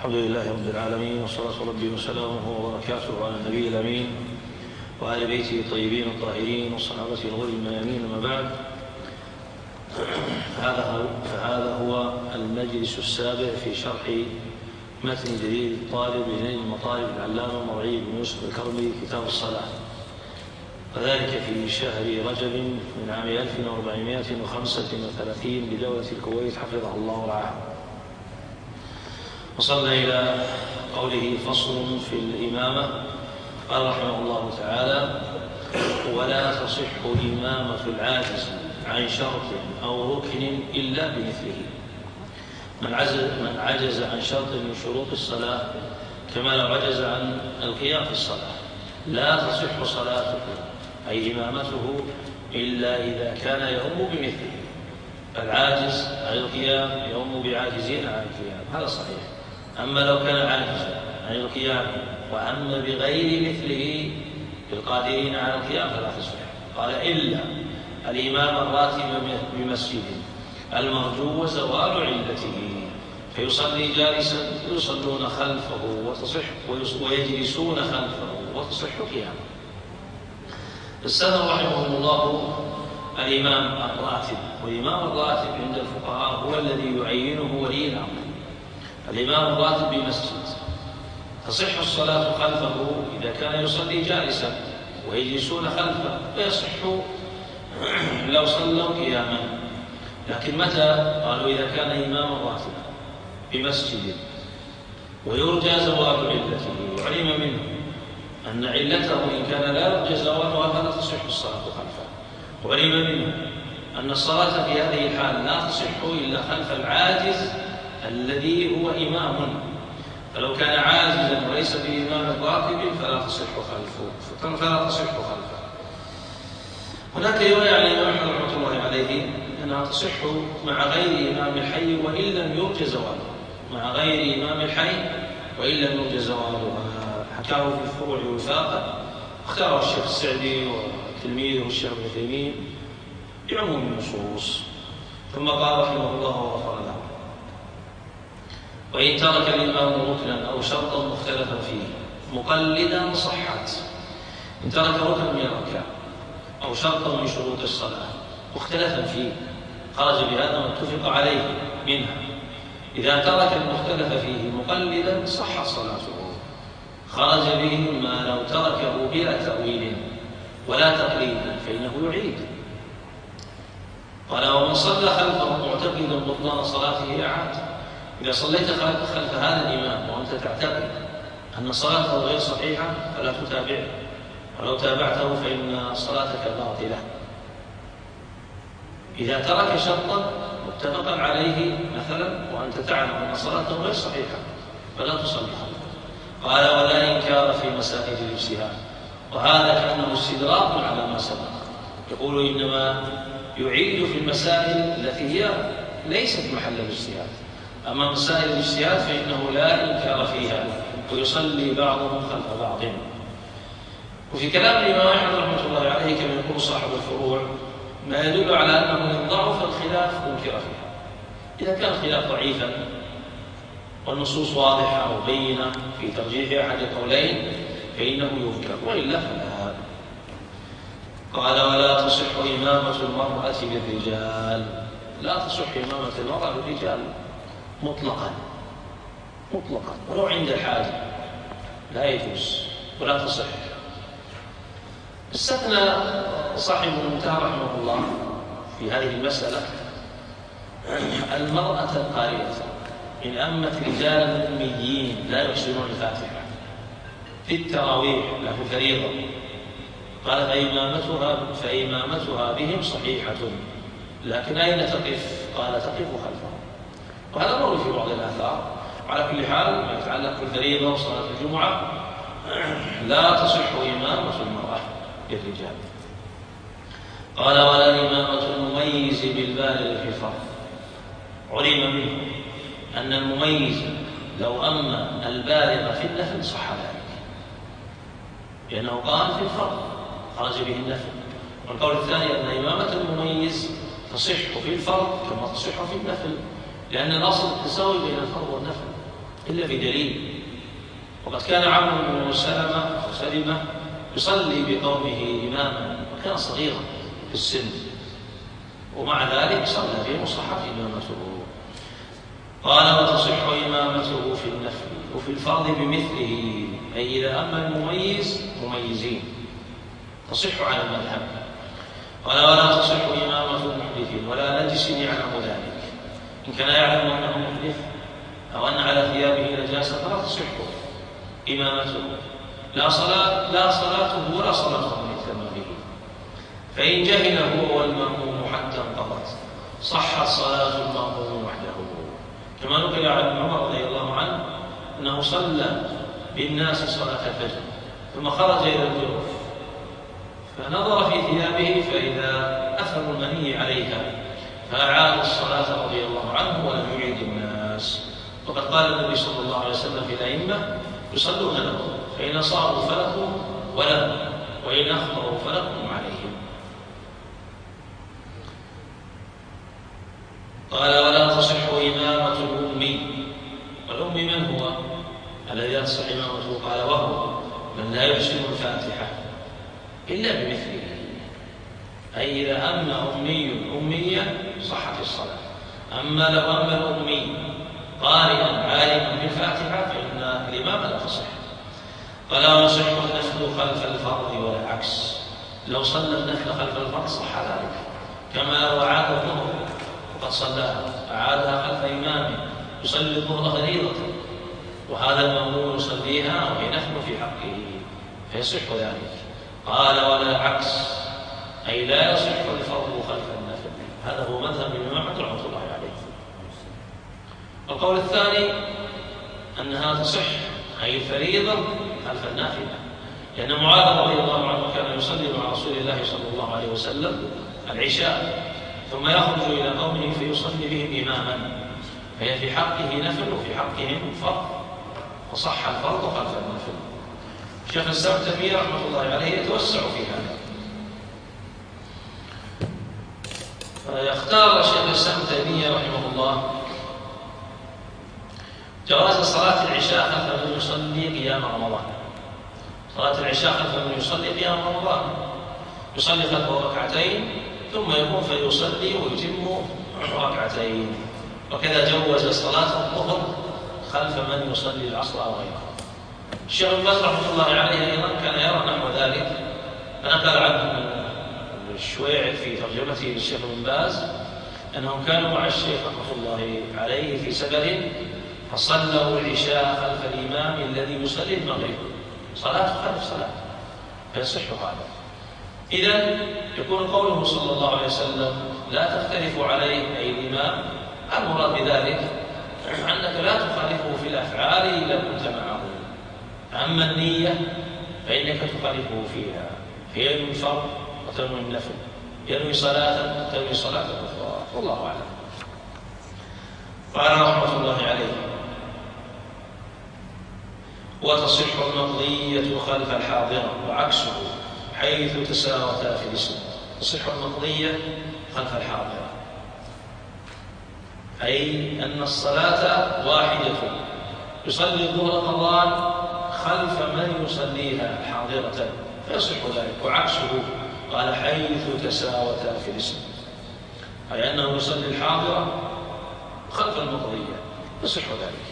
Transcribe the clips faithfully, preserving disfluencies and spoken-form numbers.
الحمد لله رب العالمين، والصلاة ربي وسلامه وبركاته على النبي الأمين وآل بيته الطيبين الطاهرين وصحابته الغر الميامين. أما بعد، فهذا هو المجلس السابع في شرح متن جديد الطالب لنيل المطالب العلامة مرعي بن يوسف الكرمي كتاب الصلاة، وذلك في شهر رجب من عام ألف وأربعمائة وخمسة وثلاثين بدولة الكويت حفظه الله ورعاه. وصلنا إلى قوله فصل في الإمامة. قال رحمه الله تعالى: ولا تصح إمامة العاجز عن شرط أو ركن إلا بمثله. من عجز, من عجز عن شرط من شروط الصلاة كما لو عجز عن القيام في الصلاة لا تصح صلاته أي إمامته إلا إذا كان يؤم بمثله. العاجز عن القيام يؤم بعاجزين عن القيام، هذا صحيح. أما لو كان عاجزا عن القيام وأم بغير مثله القادرين على القيام فلا تصح. قال: إلا الإمام الراتب بمسجد المرجو زوال علته فيصلي جالسا يصلون خلفه وتصح ويجلسون خلفه وتصح قيامه. استثنى رحمه الله الإمام الراتب، والإمام الراتب عند الفقهاء هو الذي يعينه ولي الأمر. الإمام الراتب بمسجد تصح الصلاة خلفه إذا كان يصلي جالسا ويجلسون خلفه، فيصح لو صلوا قياما. لكن متى؟ قالوا إذا كان إماما راتبا بمسجد ويرجى زوال علته وعلم منه أن علته إن كان لا يرجى زوالها فلا تصح الصلاة خلفه، وعلم منه أن الصلاة في هذه الحال لا تصح إلا خلف العاجز الذي هو إمام. فلو كان عاجزا وليس بإمام راتب فلا تصح خلفه فلا تصح خلفه. هناك رواية عن الإمام أحمد رحمة الله عليه أنها تصح مع غير إمام الحي وإن لم يرجى زواله، مع غير إمام الحي وإن لم يرجى زواله. حكاه في الفروع وفاقا، اختاره الشيخ السعدي وتلميذه الشيخ ابن تيمية بعموم النصوص. ثم قال رحمه الله وغفر له: وإن ترك الإمام ركنا أو شرطا مختلفا فيه مقلدا صحت. إن ترك ركنا من الأركان أو شرطا من شروط الصلاة مختلفا فيه خرج بهذا ما اتفق عليه منها. إذا ترك المختلف فيه مقلدا صحت صلاته، خرج به ما لو تركه بلا تأويل ولا تقليد فإنه يعيد. قال: ومن صلى خلفه معتقدا بطلان صلاته أعاد. إذا صليت خلف هذا الإمام وأنت تعتقد أن صلاته غير صحيحة فلا تتابعه، ولو تابعته فإن صلاتك باطلة. إذا ترك شرطا متفقا عليه مثلا وأنت تعلم أن صلاته غير صحيحة فلا تصلي خلفه. قال: ولا إنكار في مسائل الاجتهاد. وهذا كأنه استدراك على ما سبق، يقول إنما يعيد في المسائل التي هي ليست محل الاجتهاد. أما مسائل الاجتهاد فإنه لا إنكار فيها ويصلي بعضهم خلف بعض. وفي كلام الإمام أحمد رحمة الله عليه كما يقول صاحب الفروع ما يدل على أنه إن ضعف الخلاف أنكر فيها. إذا كان الخلاف ضعيفا والنصوص واضحة وبينة في ترجيح أحد القولين فإنه ينكر، وإلا فلا. قال: ولا تصح إمامة المرأة بالرجال. لا تصح إمامة المرأة بالرجال مطلقا مطلقا ولو عند الحاجة لا يجوز ولا تصح. استثنى صاحب المنتهى رحمه الله في هذه المسألة المرأة القارئة إن أمت رجالا أميين لا يحسنون الفاتحة في التراويح له فريضة. قال: فإمامتها, فإمامتها بهم صحيحة، لكن أين تقف؟ قال: تقف خلفهم. وهذا مر في بعض الآثار. على كل حال ما يتعلق بالفريضة وصلاة الجمعة لا تصح إمامة المرأة بالرجال. قال: ولا إمامة المميز بالبالغ في الفرض. علم منه أن المميز لو أما البالغ في النفل صح ذلك، لأنه قال في الفرض خرج به النفل. والقول الثاني أن إمامة المميز تصح في الفرض كما تصح في النفل، لأن الأصل التساوي بين الفرض والنفل. إلا بدليل. وقد كان عمرو بن سلمة أو سلمة يصلي بقومه إماما وكان صغيرا في السن، ومع ذلك صلى بهم وصحت إمامته. قال وتصح إمامته في النفل وفي الفرض بمثله، أي إذا أما المميز مميزين تصح على المذهب. قال ولا تصح إمامة محدث ولا نجس يعلم ذلك، إن كان يعلم أنه محدث أو أن على ثيابه نجاسة فلا تصح إمامته، لا صلاة لا صلاته ولا صلاته من تمامه. فإن جهل هو والمأموم حتى انقضت صحت صلاة المأموم وحده، كما نقل عن ابن عمر رضي الله عنه أنه صلى بالناس صلاة الفجر ثم خرج إلى الجوف فنظر في ثيابه فإذا أثر المني عليها فأعاد الصلاة رضي الله عنه ولم يعيد الناس. وقد قال النبي صلى الله عليه وسلم في الأئمة يصلون لهم، فإن أصابوا فلكم ولهم، وإن أخطأوا فلكم عليهم. قال ولا تصح إمامة الأمي. والأمي من هو الذي يصح إمامته؟ قال وهو من لا يحسن الفاتحة إلا بمثله، أي إذا أما أمي أميا صحت الصلاة. أما لو أما الأمي قارئا عالما بالفاتحة فإن الإمام لا تصح. فلا يصح النفل خلف الفرض ولا عكس، لو صلى النفل خلف الفرض صح ذلك، كما لو أعاد الظهر وقد صلاها أعادها خلف إمامه يصلي الظهر فريضة وهذا المأموم يصليها وهي نفل في حقه فيصح ذلك. قال ولا عكس، أي لا يصح الفرض خلف النفل. هذا هو مذهب الإمام أحمد رحمه الله عليه. القول الثاني أنها تصح أي الفريضة خلف النافلة، لأن معاذ رضي الله عنه كان يصلي مع رسول الله صلى الله عليه وسلم العشاء ثم يخرج إلى قومه فيصلي بهم إماما، فهي في حقه نفل وفي حقهم فرض، وصح الفرض خلف النفل. الشيخ الإسلام ابن تيمية رحمه الله عليه يتوسع في هذا، فيختار الشيخ الإسلام ابن تيمية رحمه الله جواز صلاة العشاء خلف من يصلي قيام رمضان. صلاة العشاء خلف من يصلي قيام رمضان، يصلي خلفه ركعتين ثم يقوم فيصلي ويتم ركعتين. وكذا جوز صلاة الظهر خلف من يصلي العصر أو غيره. الشيخ ابن باز رحمه الله عليه أيضا كان يرى نحو ذلك، فنقل عنه الشويعي في ترجمته للشيخ ابن باز أنهم كانوا مع الشيخ رحمه الله عليه في سفر فصلوا العشاء خلف الإمام الذي يصلي المغرب، صلاة خلف صلاة، فيصح هذا. إذن يكون قوله صلى الله عليه وسلم لا تختلف عليه أي الإمام، المراد بذلك أنك لا تخالفه في الأفعال إلا كنت معه. أما النية فإنك تخالفه فيها، فينوي الفرض وتنوي النفل، ينوي صلاة وتنوي صلاة أخرى، والله أعلم. قال رحمة الله عليه وتصح المقضية خلف الحاضرة وعكسه حيث تساوتا في الاسم. تصح المقضية خلف الحاضرة أي أن الصلاة واحدة، يصلي الظهر قضاء خلف من يصليها حاضرة فيصح ذلك. وعكسه قال حيث تساوتا في الاسم، أي أنه يصلي الحاضرة خلف المقضية يصح ذلك.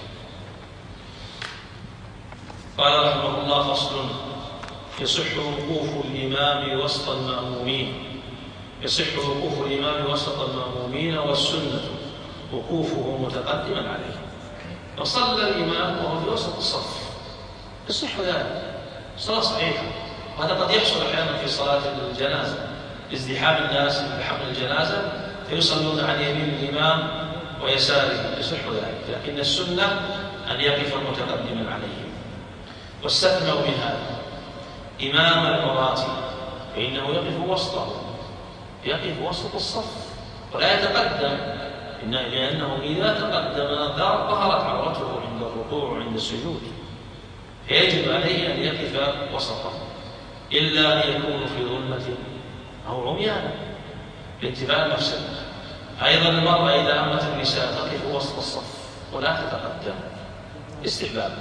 قال رحمه الله فصل يصح وقوف الإمام وسط المأمومين. يصح وقوف الإمام وسط المأمومين، والسنة وقوفه متقدما عليه. وصلى الإمام وهو في وسط الصف يصح ذلك، صلاة صحيحة. وهذا قد يحصل أحيانا في صلاة الجنازة، ازدحام الناس بحمل الجنازة فيصلون عن يمين الإمام ويساره، يصح ذلك. لكن السنة أن يقف متقدما عليه. واستثنوا من هذا إمام المراتب، فإنه يقف وسطه، يقف وسط الصف ولا يتقدم، لأنه إذا تقدم ظهرت عورته عند الركوع وعند السجود، فيجب عليه أن يقف وسطه، إلا أن يكون في ظلمة أو عميانا لانتفاء المفسدة. أيضا المرأة إذا أمت النساء تقف وسط الصف ولا تتقدم، استحباب.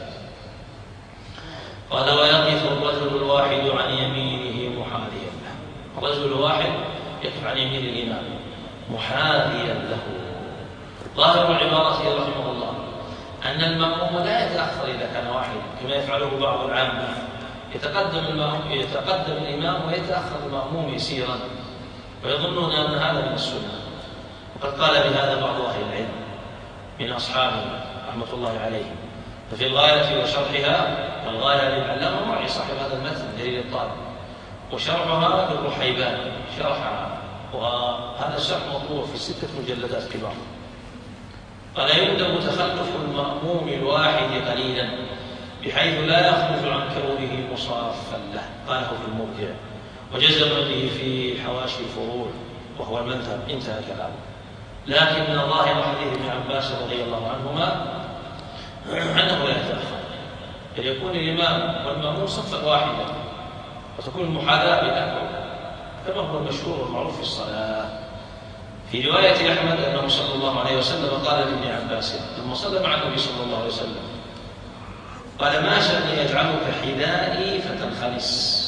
قال ويقف الرجل الواحد عن يمينه محاذيا له. الرجل الواحد يقف عن يمين الإمام محاذيا له. ظاهر العبارة رحمه الله أن المأموم لا يتأخر إذا كان واحدا كما يفعله بعض العامة، يتقدم المأموم يتقدم الإمام ويتأخر المأموم يسيرا ويظنون أن هذا من السنة. وقد قال بهذا بعض أهل العلم من أصحابه رحمة الله عليهم. ففي الغاية وشرحها الغاية للعلامة معي صاحب هذا المتن دليل الطالب، وشرحها للرحيبان شرحها، وهذا الشرح مطبوع في ستة مجلدات كبار. قال يندب تخلف المأموم الواحد قليلا بحيث لا يخرج عن كونه مصافا له، قاله في المرجع وجزم به في حواشي الفروع وهو المذهب، انتهى كلامه. لكن ظاهر حديث ابن عباس رضي الله عنهما أنه لا يتأخر، بل يكون الإمام والمأموم صفا واحدا وتكون المحاذاة بينهم كما هو المشهور والمعروف في الصلاة. في رواية أحمد أنه صلى الله عليه وسلم قال لابن عباس لما صلى مع النبي صلى الله عليه وسلم قال ما شأني يجعلك حذائي فتنخنس،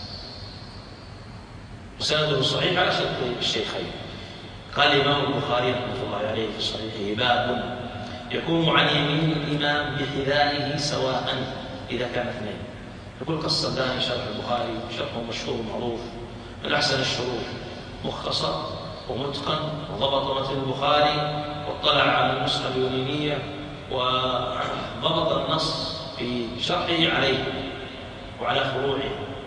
وسنده صحيح على شرط الشيخين. قال الإمام البخاري رحمه الله عليه في صحيحه باب يكون عن يمين الإمام بحذائه سواء إذا كان اثنين. يقول قصدان شرح البخاري شرحه مشهور معروف من أحسن الشروح، مختصر ومتقن، وضبط متن البخاري واطلع على النسخة اليونانية وضبط النص في شرحه عليه وعلى فروعه،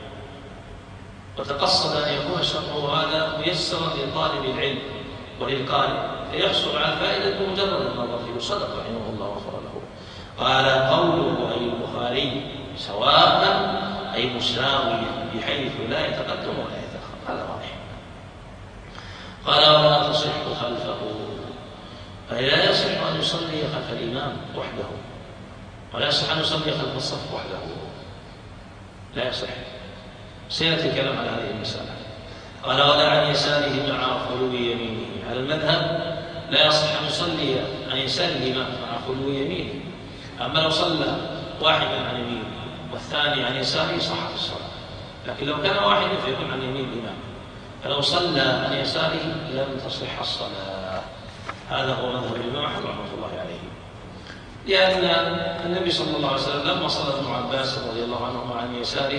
وتقصد أن يكون شرحه هذا ميسرا لطالب العلم وللقارئ فيحصل على الفائدة بمجرد النظر فيه. صدق رحمه الله وغفر له. قال قوله أي البخاري سواء أي مساويا بحيث لا يتقدم ولا يتأخر، هذا واضح. قال ولا تصح خلفه، أي لا يصح أن يصلي خلف الإمام وحده، ولا يصح أن يصلي خلف الصف وحده، لا يصح. سيأتي الكلام على هذه المسألة. قال ولا عن يساره مع خلو يمينه، على المذهب لا يصح أن يصلي عن يسار الإمام مع خلو يمينه، أما لو صلى واحدا عن يمينه والثاني عن يساره صحت الصلاة، لكن لو كان واحدا فيكون عن يمين الإمام، فلو صلى عن يساره لم تصح الصلاة. هذا هو مذهب الإمام أحمد رحمه الله عليه، لأن النبي صلى الله عليه وسلم لما صلى ابن عباس رضي الله عنهما عن يساره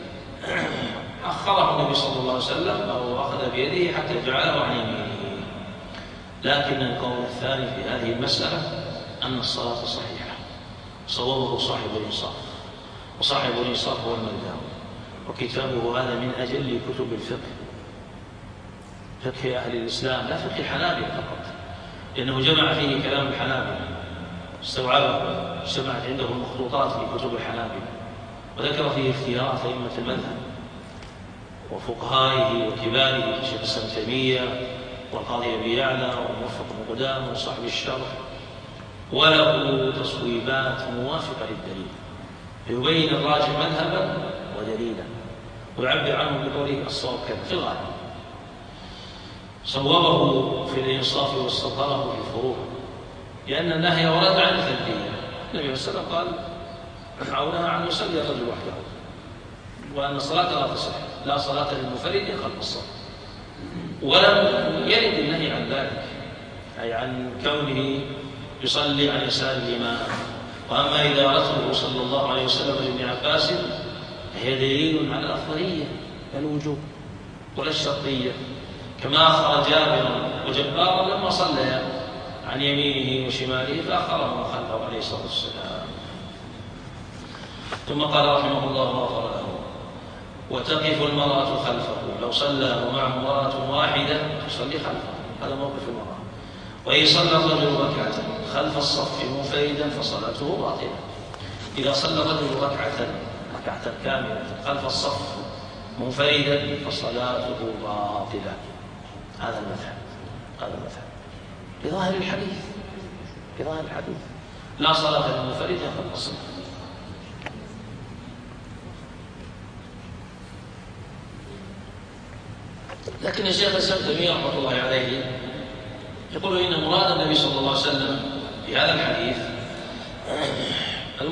أخره النبي صلى الله عليه وسلم أو أخذ بيده حتى جعله عن يمينه. لكن القول الثاني في هذه المسألة أن الصلاة صحيحة، صوابه صاحب الإنصاف، وصاحب الإنصاف هو المرداوي، وكتابه هذا من أجل كتب الفقه، فقه أهل الإسلام لا فقه الحنابلة فقط، لأنه جمع فيه كلام الحنابلة استوعبه، سمعت عنده المخطوطات في كتب الحنابلة، وذكر فيه اختيارات أئمة المذهب وفقهائه وكباره كشيخ الإسلام ابن تيمية والقاضي أبي يعلى وموفق بن قدامة وصاحب الشرح، وله تصويبات موافقة للدليل فيبين الراجح مذهبا ودليلا ويعبر عنه بقوله الصواب كذا في الغالب. صوبه في الإنصاف واستظهره في الفروع، لأن النهي ورد عن الثلثية. النبي صلى الله عليه وسلم قال عونها عن يصلي الرجل وحده، وأن الصلاة لا تصح، لا صلاة للمنفرد خلف الصف، ولم يرد النهي عن ذلك، أي عن كونه يصلي عن يسار الإمام. وأما إذا رسله صلى الله عليه وسلم لابن عباس فهي دليل على الأفضلية الوجوب ولا الشرطية، كما أخر جابر وجبار لما صلى عن يمينه وشماله فأخرهم خلفه عليه الصلاة والسلام. ثم قال رحمه الله وغفر له وتقف المرأة خلفه، لو صلى ومعه امرأة واحدة تصلي خلفه، هذا موقف المرأة. وإن صلى الرجل ركعة خلف الصف منفردا فصلاته باطلة. إذا صلى الرجل ركعة ركعة كاملة خلف الصف منفردا فصلاته باطلة. هذا المذهب، هذا المذهب بظاهر الحديث، بظاهر الحديث لا صلاة للمنفرد خلف الصف. لكن الشيخ الإسلام ابن تيمية رحمه الله عليه يقول إن مراد النبي صلى الله عليه وسلم في هذا الحديث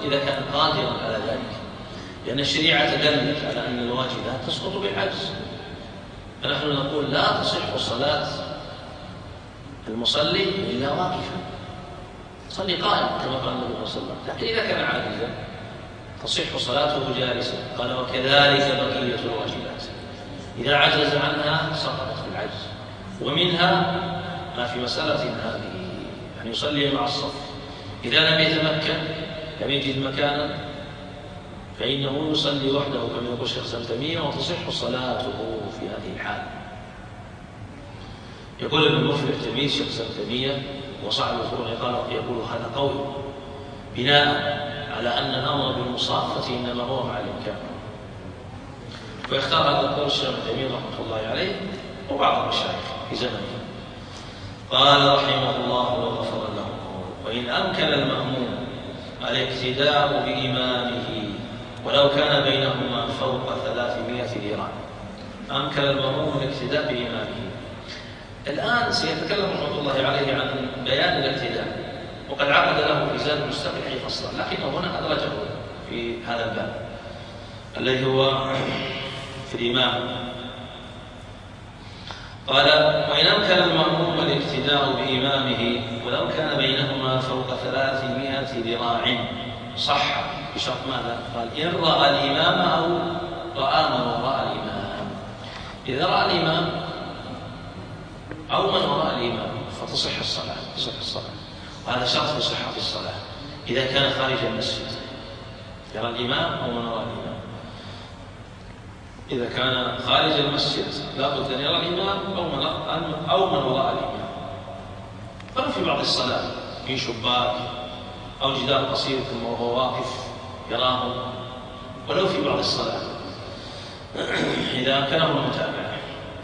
إذا كان قادرا على ذلك، لأن الشريعة دلت على أن الواجبات تسقط بالعجز. فنحن نقول لا تصح صلاة المصلي إلا واقفا، صلي قائم كما قال النبي صلى الله عليه وسلم. لكن إذا كان عاجزا تصح صلاته جالسا. قال وكذلك بقية الواجبات إذا عجز عنها سقطت بالعجز. ومنها ما في مسألة هذه، يعني يصلي مع الصف، إذا لم يتمكن لم يجد مكانا فإنه يصلي وحده كما يقول الشيخ ابن تيمية وتصح صلاته في هذه الحال. يقول ابن مفلح تلميذ الشيخ ابن تيمية وصاحب الفروع يقول هذا قول بناء على أن الأمر بالمصافة إنما هو مع الإمكان. ويختار هذا القول الشيخ ابن تيمية رحمة الله عليه وبعض المشايخ في زمنه. قال رحمه الله وغفر له: وإن أمكن المأموم الاقتداء بإمامه ولو كان بينهما فوق ثلاثمائة ذراع. أمكن المأموم الاقتداء بإمامه. الآن سيتكلم رحمة الله عليه عن بيان الاقتداء، وقد عقد له في زاد المستقبح فصلا، لكنه هنا أدرجه في هذا الباب الذي هو في الإمام. قال: وإن أمكن المأموم الاقتداء بإمامه ولو كان بينهما فوق ثلاثمائة ذراع صح بشرط ماذا؟ قال: إن رأى الإمام أو رأى من وراء الإمام. إذا رأى الإمام أو من وراء الإمام فتصح الصلاة، تصح الصلاة. وهذا شرط لصحة الصلاة إذا كان خارج المسجد، يرى الإمام أو من وراء الإمام. إذا كان خارج المسجد لابد أن يرى الإمام أو من أو من وراء الإمام. فلو في بعض الصلاة في شباك أو جدار قصير ثم وهو واقف يراهم، ولو في بعض الصلاة إذا أمكنه المتابعة.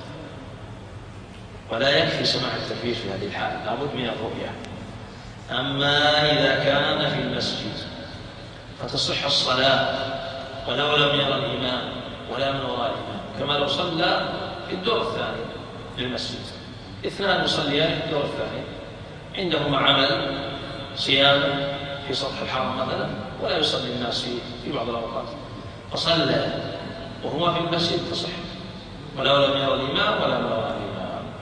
ولا يكفي سماع التكبير في هذه الحالة، لابد من الرؤية. أما إذا كان في المسجد فتصح الصلاة ولو لم يرى الإمام ولا من وراء الإمام، كما لو صلى في الدور الثاني للمسجد. اثنان يصليان في الدور الثاني عندهما عمل صيام في سطح الحرم مثلا، ولا يصلي الناس في بعض الأوقات، فصلى وهو في المسجد تصح ولو لم يرى الإمام ولا من وراء الإمام.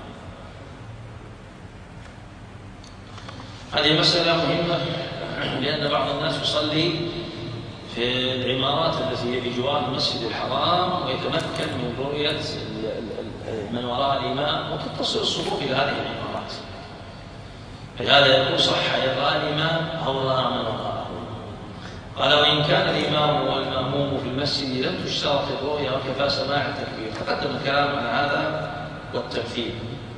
هذه مسألة مهمة، لأن بعض الناس يصلي في العمارات التي هي بجوار المسجد الحرام ويتمكن من رؤية من وراء الإمام وتتصل الصفوف إلى هذه العمارات، فهذا يقول صح يرى الإمام أو رأى من وراءه. قال: وإن كان الإمام والمأموم في المسجد لم تشترط الرؤية وكفى سماع التكبير. تقدم الكلام عن هذا والتمثيل.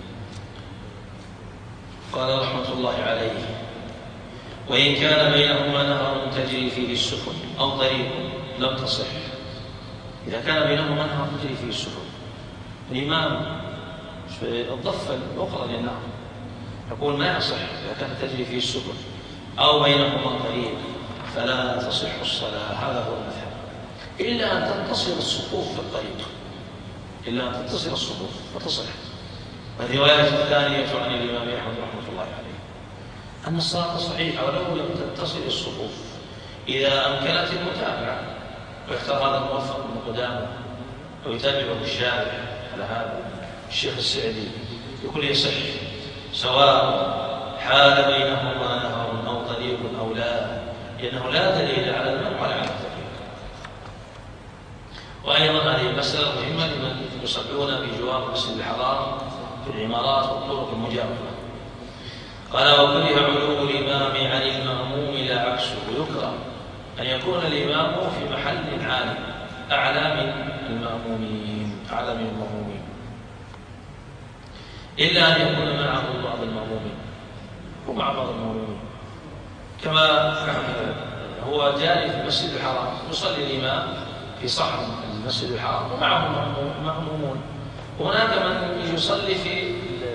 قال رحمة الله عليه: وإن كان بينهما نهر تجري فيه السفن أو طريق لم تصح. إذا كان بينهما نهر تجري فيه السفن، الإمام في الضفة الأخرى للنهر، يقول ما يصح إذا كانت تجري فيه السفن أو بينهما طريق فلا تصح الصلاة. هذا هو المذهب، إلا أن تتصل الصفوف في الطريق، إلا أن تتصل الصفوف فتصح. والرواية الثانية عن الإمام أحمد رحمة الله عليه أن الصلاة صحيحة ولو لم تتصل الصفوف إذا أمكنت المتابعة. ويختار هذا الموفق بن قدامة ويتابعه الشارع على هذا الشيخ السعدي، يقول يصح سواء حال بينهما نهر أو طريق أو لا، لأنه لا دليل على المنع ولا على التحريم. وأيضا هذه المسألة مهمة لمن يصلون بجوار المسجد الحرام في العمارات والطرق المجاورة. قال: وكره علو الإمام عن المأموم لا عكسه. يكره أن يكون الإمام في محل عالي أعلى من المأمومين أعلى من المأمومين إلا أن يكون معه بعض المأمومين ومع بعض المأمومين، كما هو جاري في المسجد الحرام يصلي الإمام في صحن المسجد الحرام ومعه مأمومون، وهناك من يصلي في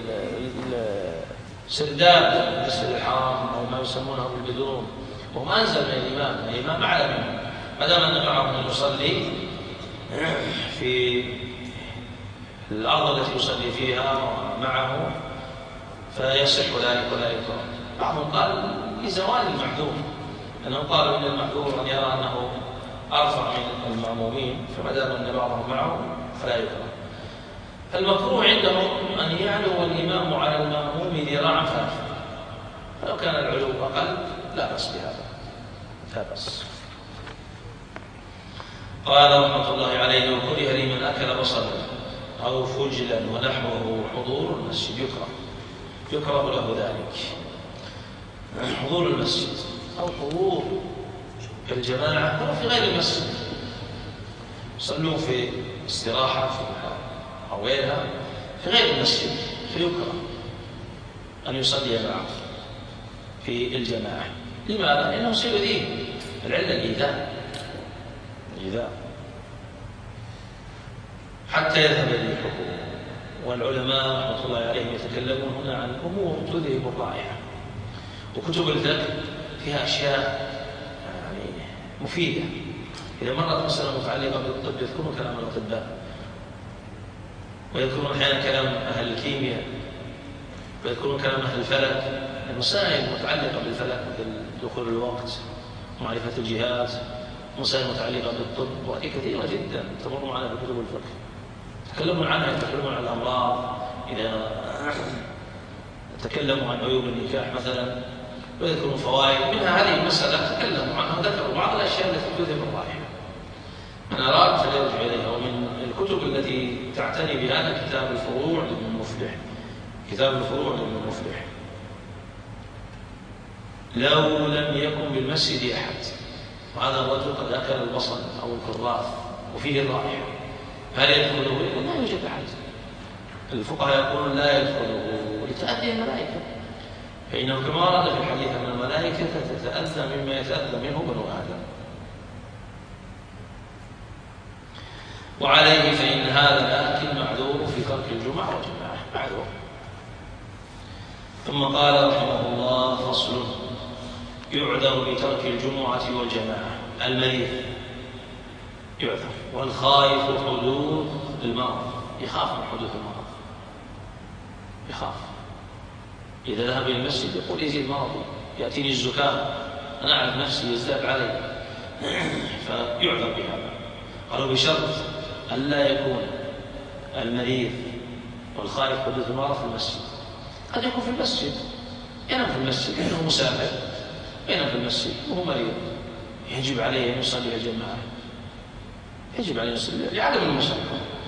سرداب المسجد الحرام أو ما يسمونه بالبدرون، وهم أنزل من الإمام، الإمام أعلى منه. ما دام أن معه من يصلي في الأرض التي يصلي فيها معه فيصح ذلك ولا يكره. بعضهم قال لزوال المحذور، أنهم قالوا إن المحذور أن يرى أنه أرفع من المأمومين، فما دام أن بعضهم معهم فلا يكره. المكروه عندهم أن يعلو الإمام على المأموم ذراعا فارفع، فلو كان العلو أقل لا بأس بهذا، لا بأس. قال رحمة الله عليه: وكره لمن أكل بصلا أو فجلا ونحوه حضور المسجد، يكره يكره له ذلك، حضور المسجد أو حضور الجماعة أو في غير المسجد، يصلون في استراحة في أو غيرها في غير المسجد، فيكره أن يصلي معه في الجماعة. لماذا؟ لأنه سيؤذيه، العلة الإيذاء الإيذاء حتى يذهب ريحه. والعلماء رحمة الله عليهم يتكلمون هنا عن أمور تذهب الرائحة، وكتب الفقه فيها أشياء يعني مفيدة. إذا مرت مسألة متعلقة بالطب يذكرون كلام الأطباء، ويذكرون أحيانا كلام أهل الكيمياء، ويذكرون كلام أهل الفلك. المسائل المتعلقة بالفلك مثل دخول الوقت، معرفة الجهات، مسائل متعلقة بالطب، وهي كثيرة جدا تمر معنا في كتب الفقه، يتكلمون عنها، يتكلمون عن الأمراض، إذا تكلموا عن عيوب النكاح مثلا ويذكرون فوائد منها هذه المسألة، تكلموا عنها وذكروا بعض الأشياء التي تذهب الرائحة. من أراد فليرجع إليها. ومن الكتب التي تعتني بهذا كتاب الفروع لابن المفلح، كتاب الفروع لابن المفلح. لو لم يكن بالمسجد أحد، وهذا الرجل قد أكل البصل أو الكراث وفيه الرائحة، هل يدخله؟ يقول لا يوجد أحد. الفقهاء يقولون لا يدخله لتأذي الملائكة، فإنه كما ورد في الحديث أن الملائكة تتأذى مما يتأذى منه بنو آدم. وعليه فإن هذا الآكل معذور في ترك الجمعة والجماعة، معذور. ثم قال رحمه الله: فصل: يعذر بترك الجمعة والجماعة المريض، يعذر، والخائف حدوث المرض، يخاف من حدوث المرض، يخاف. إذا ذهب إلى المسجد يقول يزيد مرضي، يأتيني الزكام، أنا أعرف نفسي يزداد علي، فيعذر بهذا. قالوا بشرط ألا يكون المريض والخائف حدوث المرض في المسجد. قد يكون في المسجد، ينام في المسجد لأنه مسافر، ينام في المسجد وهو مريض، يجب عليه أن يصلي الجماعة، يجب عليه أن يصلي لعدم المشقة.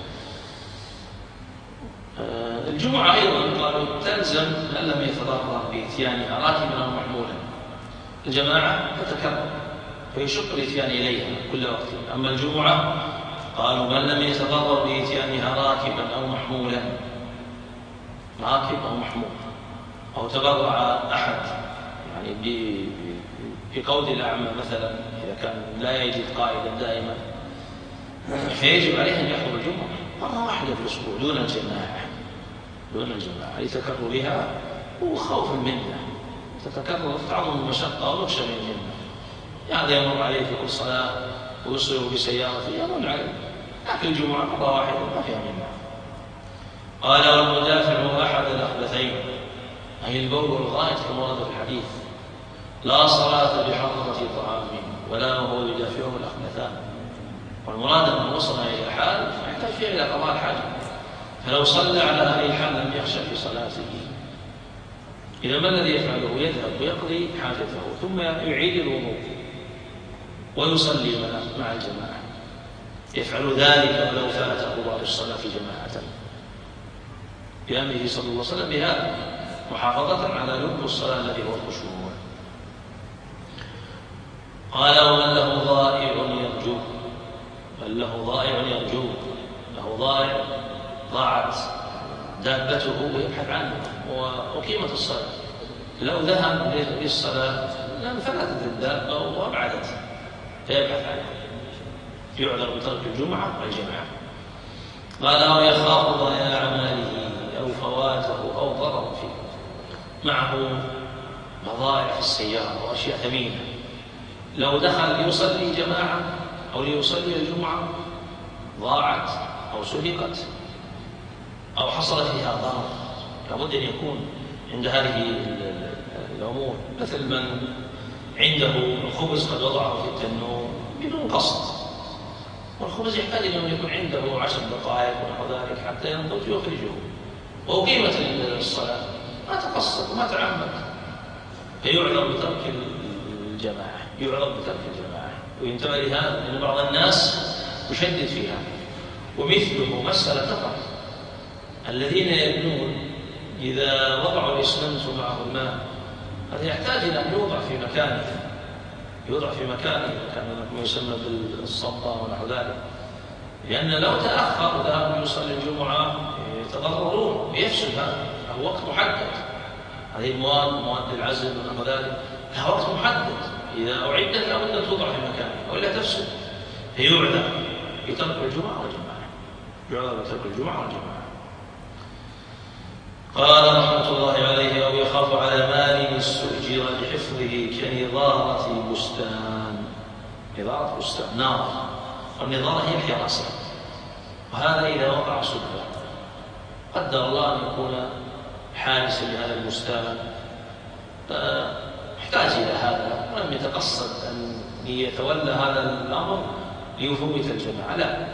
الجمعة أيضا قالوا تلزم من لم يتضرر بإتيانها راكبا أو محمولا. الجماعة تتكرر فيشق الإتيان إليها كل وقت، أما الجمعة قالوا من لم يتضرر بإتيانها راكبا أو محمولا، راكب أو محمول، أو تبرع أحد يعني بقود الأعمى مثلا، إذا كان لا يجد قائدا دائما، فيجب عليه أن يحضر الجمعة مرة واحدة في الأسبوع دون الجماعة، دون الجماعة لتكررها وخوفا منها، تتكرر تعظم المشقة ونخشى من منها. هذا يمر عليه في كل صلاة ويصير بسيارته، يمر عليه، لكن الجمعة مرة واحدة ما فيها منها. قال: والمدافع أحد الأخبثين، أي البول والغائط كما ورد في الحديث: لا صلاة بحضرة طعام ولا وهو يدافعه الأخبثان. والمراد أنه وصل إلى حال يحتاج فيها إلى قضاء الحاجة، فلو صلى على هذه الحال لم يخشى في صلاته. إذا ما الذي يفعله؟ يذهب ويقضي حاجته ثم يعيد الوضوء ويصلي مع الجماعة. يفعل ذلك ولو فاتته بعض الصلاة جماعة، بأمره صلى الله عليه وسلم بهذا، محافظة على لب الصلاة الذي هو الخشوع. قال: ومن له ضائع يرجوه، من له ضائع يرجوه، له ضائع ضاعت دابته ويبحث عنها وأقيمت الصلاة، لو ذهب للصلاة لانفلتت الدابة وابعدت فيبحث عنها، يعذر بترك الجمعة والجماعة. قال: ويخاف ضياع ماله أو فواته أو ضرر فيه، معه بضائع في السيارة وأشياء ثمينة، لو دخل ليصلي جماعة أو ليصلي الجمعة ضاعت أو سرقت أو حصل فيها ضرر، لابد أن يكون عند هذه الأمور، مثل من عنده الخبز قد وضعه في التنور بدون قصد، والخبز يحتاج إلى أن يكون عنده عشر دقائق ونحو ذلك حتى ينضج ويخرجه، وأقيمت الصلاة ما تقصد وما تعمد، فيعذر بترك الجماعة، يعذر بترك الجماعة. وينتبه لهذا أن بعض الناس يشدد فيها. ومثله مسألة تقع الذين يبنون إذا وضعوا الإسمنت معه الماء، هذا يحتاج إلى أن يوضع في مكانه، يوضع في مكانه كان يسمى بالصبة ونحو ذلك، لأن لو تأخر وذهب يصلي الجمعة يتضررون ويفسد. هذا له وقت محدد، هذه المواد مواد العزل ونحو ذلك لها وقت محدد، إذا أعدت لابد أن توضع في مكانها وإلا تفسد. فيعذر بترك الجمعة والجماعة، يعذر بترك الجمعة والجماعة. قال رحمة الله عليه: أو يخاف على مال استؤجر لحفظه كنظارة بستان. نظارة بستان نار، والنظارة هي الحراسة، وهذا إذا وقع صدفة قدر الله أن يكون حارسا لهذا البستان، احتاج إلى هذا ولم يتقصد أن يتولى هذا الأمر ليفوت الجماعة، لا.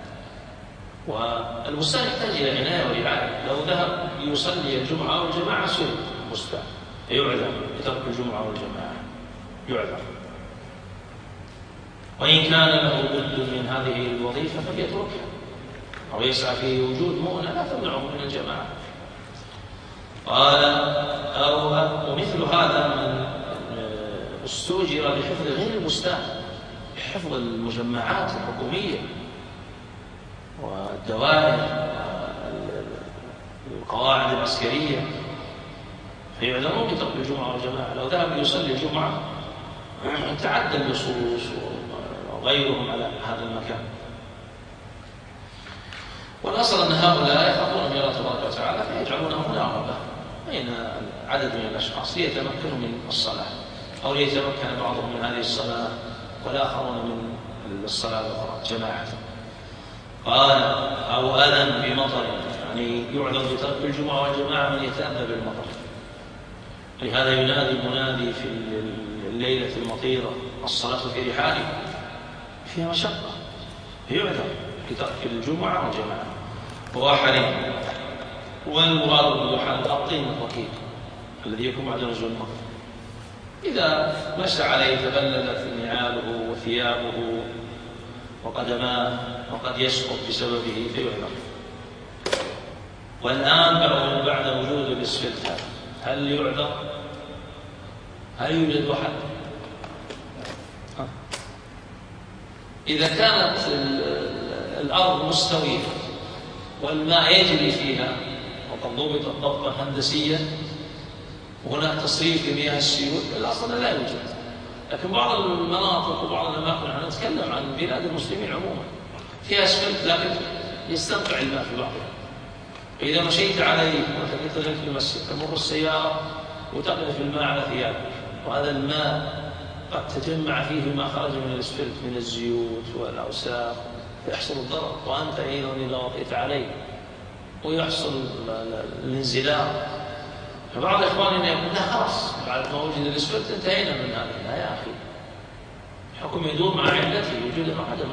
والبستان يحتاج إلى عناية ورعاية، لو ذهب يصلي الجمعة والجماعة سلب البستان، يعذر بترك الجمعة والجماعة، يعذر. وإن كان له بد من هذه الوظيفة فليتركها، أو يسعى في وجود مؤنة لا تمنعه من الجماعة. قال: أو ومثل هذا من استؤجر لحفظ غير البستان، حفظ المجمعات الحكومية والدوائر والقواعد العسكرية، فيعلمون بترك الجمعة والجماعة. لو ذهب يصلي الجمعة تعدى اللصوص وغيرهم على هذا المكان. والأصل أن هؤلاء يخافون من الله تبارك وتعالى فيجعلونه مناوبة بين عدد من الأشخاص ليتمكنوا من الصلاة، أو ليتمكن بعضهم من هذه الصلاة والآخرون من الصلاة الأخرى جماعة. قال: أو أذن بمطر، يعني يعذر بترك الجمعة والجماعة من يتأذى بالمطر. لهذا ينادي منادي في الليلة المطيرة: الصلاة في رحالكم، فيها مشقة، يعذر بترك الجمعة والجماعة. وواحد، والمراد بالوحل الطين الركيك الذي يكون بعد نزول المطر، إذا مشى عليه تبلدت نعاله وثيابه وقدماه وقد يسقط بسببه فيعذر. والآن بعد وجود الإسفلت هل يعذر؟ هل يوجد وحل؟ إذا كانت الأرض مستوية والماء يجري فيها وقد ضبطت ضبطا هندسيا وهناك تصريف لمياه السيول، الأصل لا يوجد. لكن بعض المناطق وبعض الأماكن، نحن نتكلم عن بلاد المسلمين عموما، فيها اسفلت لكن يستنقع الماء في بعضها. إذا مشيت عليه وتقف في المسجد تمر السيارة وتقذف الماء على ثيابك، وهذا الماء قد تجمع فيه ما خرج من الاسفلت من الزيوت والأوساخ، يحصل الضرر، وأنت أيضا إذا وطئت عليه ويحصل الانزلاق. فبعض إخواننا يقول: لا خلاص بعد ما وجد الاسفلت انتهينا من هذا. لا يا أخي، الحكم يدور مع علته وجوده وعدمه.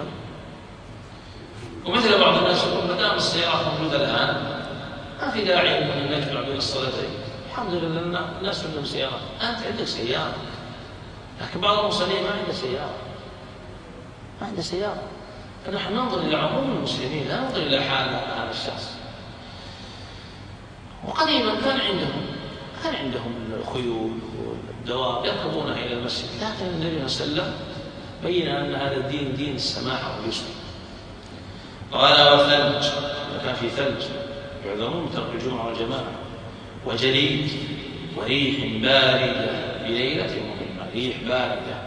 ومثل بعض الناس يقول: ما دام السيارات موجودة الآن ما في داعي أن نجمع بين الصلاتين، الحمد لله الناس عندهم سيارات، أنت عندك سيارة. لكن بعض المصلين ما عنده سيارة، ما عنده سيارة. فنحن ننظر إلى عموم المسلمين، لا ننظر إلى حال هذا الشخص. وقديما كان عندهم كان عندهم الخيول والدواب يركبونها إلى المسجد، لكن النبي صلى الله عليه وسلم بين أن هذا الدين دين السماحة واليسر. قال: وثلج، كان في ثلج يعذرون ترك الجمعة والجماعة. وجليد، وريح باردة بليلة مظلمة، ريح باردة،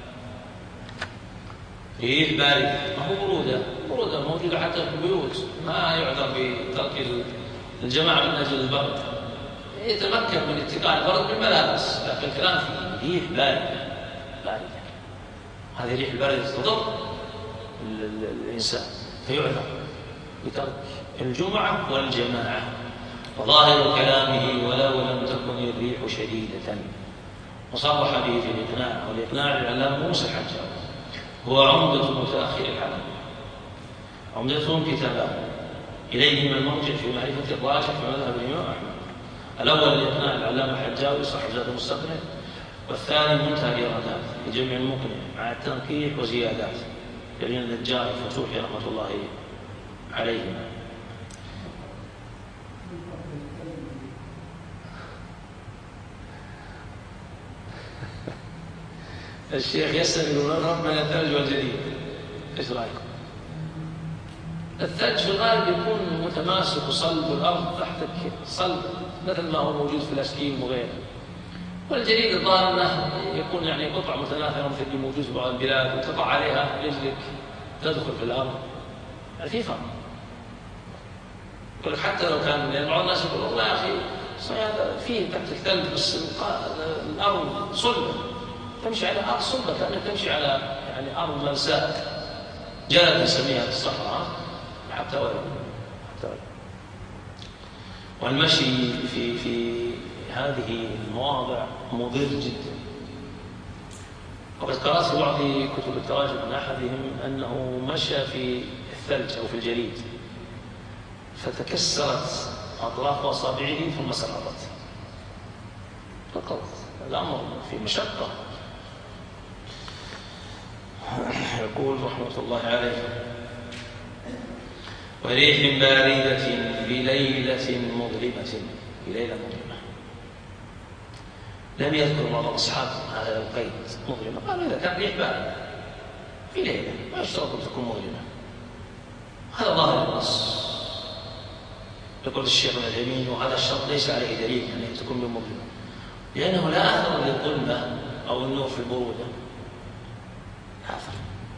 ريح باردة ما هو برودة، برودة موجودة حتى في البيوت، ما يعذر بترك الجماعة من أجل البرد، يتمكن من اتقاء البرد بالملابس. لكن الكلام في ريح باردة باردة، هذه الريح الباردة تضر الإنسان فيعذر بترك الجمعة والجماعة. وظاهر كلامه: ولو لم تكن الريح شديدة، وصرح به في الإقناع، والإقناع للعلامة موسى الحجاوي هو عمدة متأخر الحنابلة، عمدتهم كتابان إليهما المرجع في معرفة الراجح في مذهب الإمام أحمد. الأول الإقناع العلامة الحجاوي صاحب زاد المستقنع، والثاني منتهى الإيرادات لجمع المقنع مع التنقيح وزيادات لابن النجار الفتوحي رحمة الله عليهما. الشيخ يسأل يقول الرب من الثلج والجليد، ايش رايكم؟ الثلج في الغالب يكون متماسك وصلب، والارض تحتك صلب مثل ما هو موجود في الاسكيم وغيره. والجليد الظاهر انه يكون يعني قطع متناثره مثل اللي موجود في بعض البلاد وتقع عليها رجلك تدخل في الارض، يعني في فرق. يقول حتى لو كان، لان بعض الناس يقول والله يا اخي هذا فيه تحت الثلج بس الارض صلبه، تمشي على أرض صلبة كأنك تمشي على يعني أرض ملساء جلد نسميها الصحراء حتى ولو حتى ولو. والمشي في في هذه المواضع مضر جدا. وقد قرأت في بعض كتب التراجم من أحدهم أنه مشى في الثلج أو في الجليد فتكسرت أطراف أصابعه ثم سقطت. فقط الأمر في مشقة. يقول رحمة الله عليه: وريح باردة بليلة مظلمة، بليلة مظلمة. لم يذكر بعض أصحاب هذا القيد مظلمة، قالوا إذا كان ريح باردة في ليلة ما يشترط أن تكون مظلمة، هذا ظاهر النص. يقول الشيخ ابن عثيمين: وهذا الشرط ليس عليه دليل أن تكون مظلمة، لأنه لا أثر للظلمة أو النور في البرودة، أثر.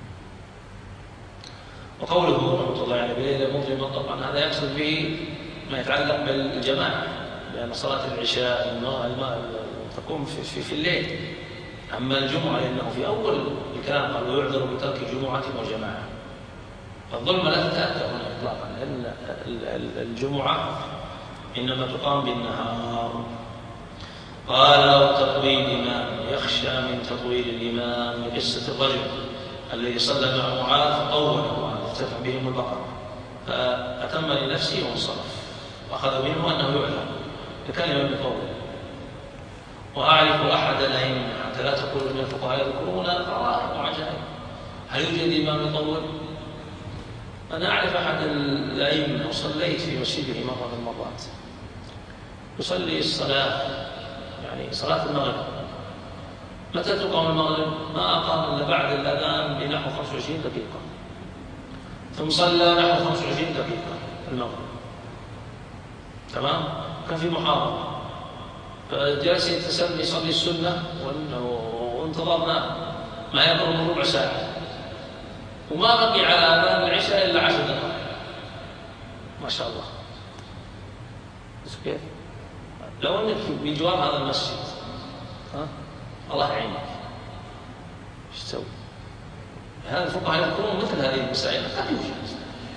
وقوله رحمة الله عليه بليلة مظلمة، طبعا هذا يقصد به ما يتعلق بالجماعة، لأن صلاة العشاء الماء تقوم في, في, في الليل. أما الجمعة لأنه في أول الكلام قال ويعذر بترك الجمعة والجماعة، فالظلمة لا تتأتى هنا إطلاقا، لأن الجمعة إنما تقام بالنهار. قال: وتطويل الإمام، يخشى من تطويل الإمام بقصة الرجل الذي صلى مع معاذ فطول معاذ افتتح بهم البقرة فأتم لنفسه وانصرف، وأخذ منه أنه يعلم فكلمة بطول. وأعرف أحد الأئمة حتى لا تقول من الفقهاء يذكرون غرائب وعجائب، هل يوجد إمام يطول؟ أنا أعرف أحد الأئمة وصليت في مسجده مرة من المرات، يصلي الصلاة يعني صلاة المغرب، متى تقام المغرب؟ ما أقام إلا بعد الأذان بنحو خمسة وعشرين دقيقة، ثم صلى نحو خمسة وعشرين دقيقة المغرب، تمام؟ كان في محاضرة فجالس يتسلم يصلي السنة وانتظرنا ما يقرب من ربع ساعة، وما بقي على أذان العشاء إلا عشر دقائق. ما شاء الله. بس كيف؟ لو أنك بجوار هذا المسجد ها؟ الله يعينك، ايش تسوي؟ هذا الفقهاء يذكرون مثل هذه المسائل قد يوجد.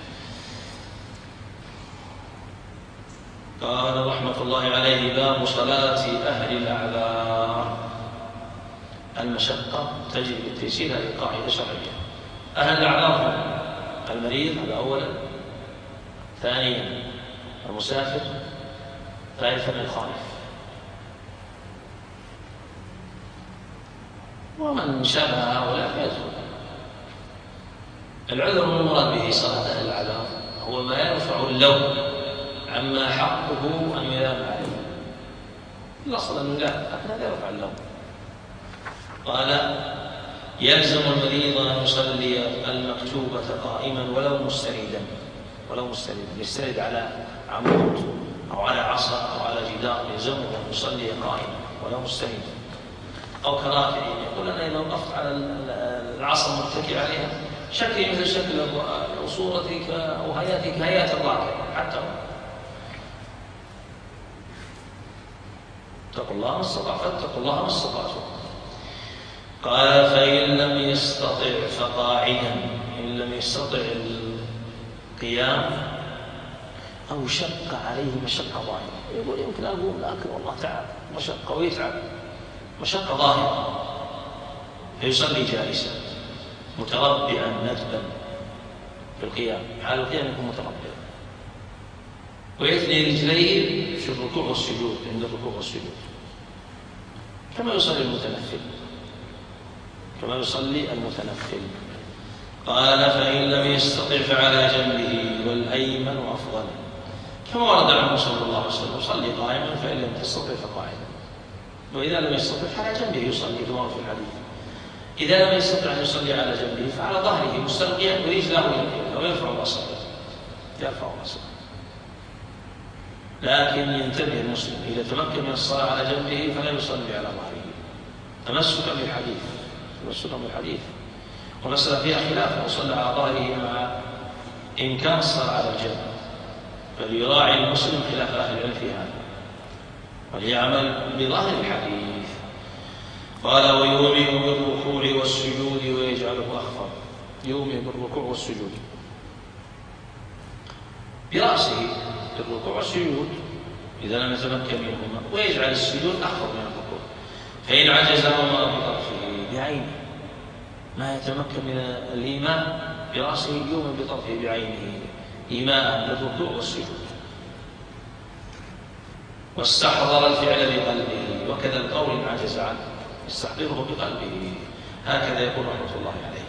قال رحمة الله عليه: باب صلاة أهل الأعذار. المشقة تجري بالتيسير، هذه قاعدة شرعية. أهل الأعذار المريض هذا أولا، ثانيا المسافر، ثالثا الخائف. ومن شابه هؤلاء فيدخل. العذر المراد به صلاة أهل الأعذار هو ما يرفع اللوم عما حقه أن يلام عليه. الأصل أنه لا، لكن هذا يرفع اللوم. قال: يلزم المريض أن يصلي المكتوبة قائما ولو مستندا، ولو مستندا يستند على عمود أو على عصا أو على جدار، يلزمه أن يصلي قائما ولو مستندا، أو كراكع. يقول أنا إذا وقفت على العصا متكئ عليها شكلي مثل شكل أو صورتك أو هيئتك هيئة الراكع حتى. اتقوا الله ما استطعتم، فاتقوا الله ما استطعتم. قال: فإن لم يستطع فقاعدا، إن لم يستطع القيام أو شق عليه مشقة ظاهرة، يقول يمكن أقوم لكن والله تعب مشقة ويتعب، مشقة ظاهرة، فيصلي جالسا متربعا ندبا في القيام، حال القيام يكون متربعا، ويثني رجليه في الركوع والسجود عند الركوع والسجود كما يصلي المتنفل كما يصلي المتنفل. قال فإن لم يستطع فعلى جنبه والأيمن أفضل، كما ورد عنه صلى الله عليه وسلم صلي قائما فإن لم تستطع فقاعدا، وإذا لم يستطع فعلى جنبه يصلي كما في الحديث. إذا لم يستطع أن يصلي على جنبه فعلى ظهره مستلقيا ورجله إلى ويرفع رأسه يرفع رأسه. لكن ينتبه المسلم إذا تمكن من الصلاة على جنبه فلا يصلي على ظهره تمسكا بالحديث تمسكا بالحديث ومسألة فيها خلاف لو صلى على ظهره مع إمكان الصلاة على الجنب، فليراعي المسلم خلاف أهل العلم في هذا وليعمل بظاهر الحديث. قال ويومئ بالركوع والسجود ويجعله أخفض، يومئ بالركوع والسجود برأسه بالركوع والسجود إذا لم يتمكن منهما، ويجعل السجود أخفض من الركوع، فإن عجزهما بطرفه بعينه ما يتمكن من الإيماء برأسه يوم بطرفه بعينه إيماء للركوع والسجود، واستحضر الفعل بقلبه، وكذا القول إن عجز عنه يستحضره بقلبه، هكذا يقول رحمة الله عليه.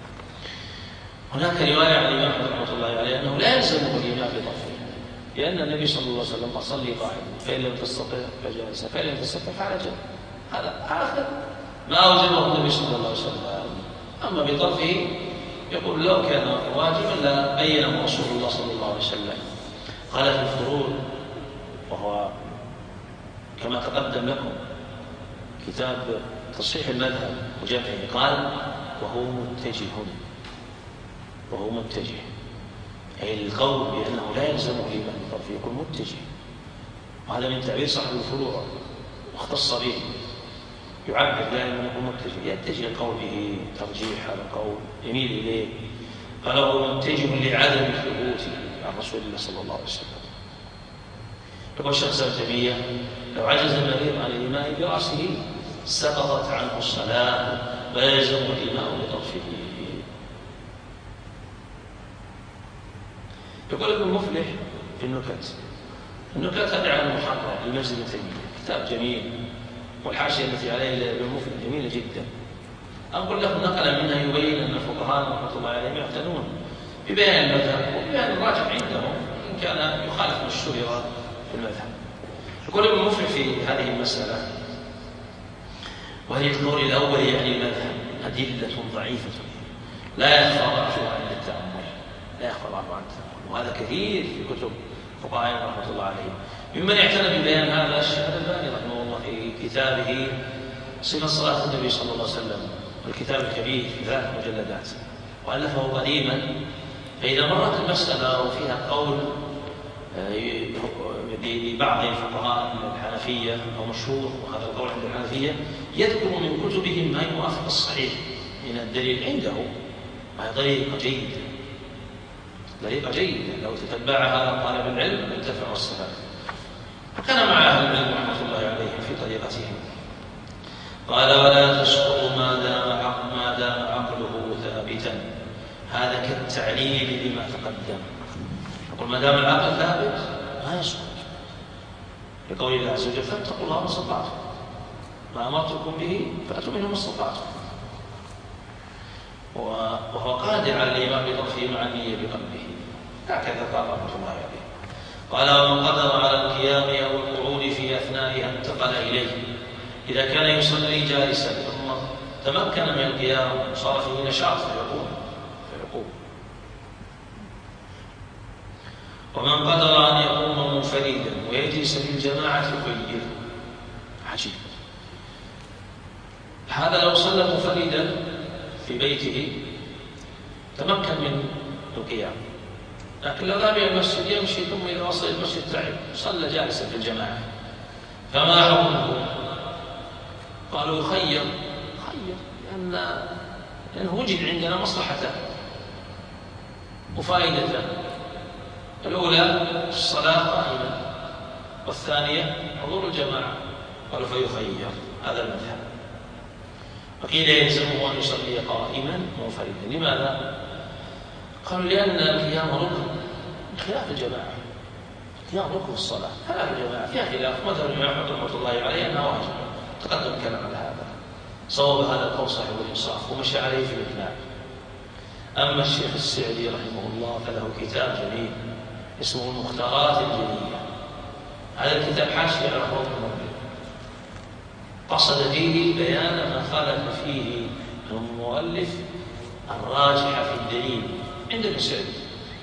هناك رواية عن الإمام رحمة الله عليه أنه لا يلزمه الإيماء بطرفه، لأن النبي صلى الله عليه وسلم قال صلي قاعدا فإن لم تستطع فجالسا فإن لم تستطع فعلى جنب، هذا آخر ما أوجبه النبي صلى الله عليه وسلم. أما بطرفه يقول لو كان واجبا لا بينه رسول الله صلى الله عليه وسلم. قال في الفروض وهو كما تقدم لكم كتاب تصحيح المذهب وجمعه، قال وهو متجه وهو متجه أي القول بأنه لا يلزمه الإيمان بطرفه يكون متجه، وهذا من تعبير صاحب الفروع واختص به، يعبر دائما يكون متجه، يتجه القول به ترجيح هذا القول يميل إليه، قال وهو متجه لعدم ثبوته عن رسول الله صلى الله عليه وسلم. يقول الشيخ ابن تيمية لو عجز المريض عن الإيماء برأسه سقطت عنه الصلاة ولا يلزم الإيماء بطرفه. يقول ابن مفلح في النكت، النكت هذه على المحرر للمجد ابن تيمية، كتاب جميل والحاشية التي عليه ابن مفلح جميلة جدا. أقول له نقل منها يبين أن الفقهاء رحمة الله عليهم يعتنون ببيان المذهب وبيان الراجح عندهم إن كان يخالف ما اشتهر في المذهب. يقول ابن مفلح في هذه المسألة وهي القول الأول يعني المذهب أدلة ضعيفة لا يخفى ضعفها عند التأمل لا يخفى ضعفها عند التأمل، وهذا كثير في كتب فقهاء رحمة الله عليهم. ممن اعتنى ببيان هذا الشيخ الألباني رحمه الله في كتابه صفة صلاة النبي صلى الله عليه وسلم، والكتاب الكبير في ثلاث مجلدات وألفه قديما. فإذا مرت المسألة وفيها قول لبعض الفقهاء من الحنفية أو مشهور وهذا القول عند الحنفية يذكر من كتبهم ما يوافق الصحيح من الدليل عنده، وهي طريقة جيدة طريقة جيدة لو تتبعها طالب العلم ينتفع واستفاد. وكان مع أهل العلم رحمة الله عليهم في طريقتهم. قال ولا تسقط ما دام ما دام عقله ثابتا، هذا كالتعليل بما تقدم. يقول ما دام العقل ثابت ما يسقط، لقول الله عز وجل فاتقوا الله ما استطعتم ما أمرتكم به فأتوا منه ما استطعتم، وهو قادر على الإيمان بطرفه مع النية بقلبه، هكذا قال رحمة الله عليه. قال ومن قدر على القيام أو القعود في أثنائها انتقل إليه، إذا كان يصلي جالسا ثم تمكن من القيام صار فيه نشاط فيقوم فيقوم ومن قدر أن يقوم منفردا ويجلس في الجماعة يخير. عجيب، هذا لو صلى منفردا في بيته تمكن من القيام، لكن لو ذهب إلى المسجد يمشي ثم إذا وصل المسجد تعب صلى جالسا في الجماعة، فما حكمه؟ قالوا يخير خير لأن لأنه وجد عندنا مصلحتان وفائدتان، الأولى الصلاة قائمة والثانية حضور الجماعة، قالوا فيخير. هذا المذهب. وقيل يلزمه أن يصلي قائما منفردا. لماذا؟ قالوا لأن القيام ركن خلاف الجماعة. القيام ركن الصلاة خلاف الجماعة فيها خلاف. مثلا الإمام أحمد رحمة الله عليه أنه واجب، تقدم الكلام على هذا، صوب هذا القول صحيح والإنصاف ومشى عليه في الإقناع. أما الشيخ السعدي رحمه الله فله كتاب جميل اسمه المختارات الجلية. هذا الكتاب حاشية على روض المؤمن، قصد فيه بيان ما خالف فيه المؤلف الراجح في الدليل عند ابن سعدي.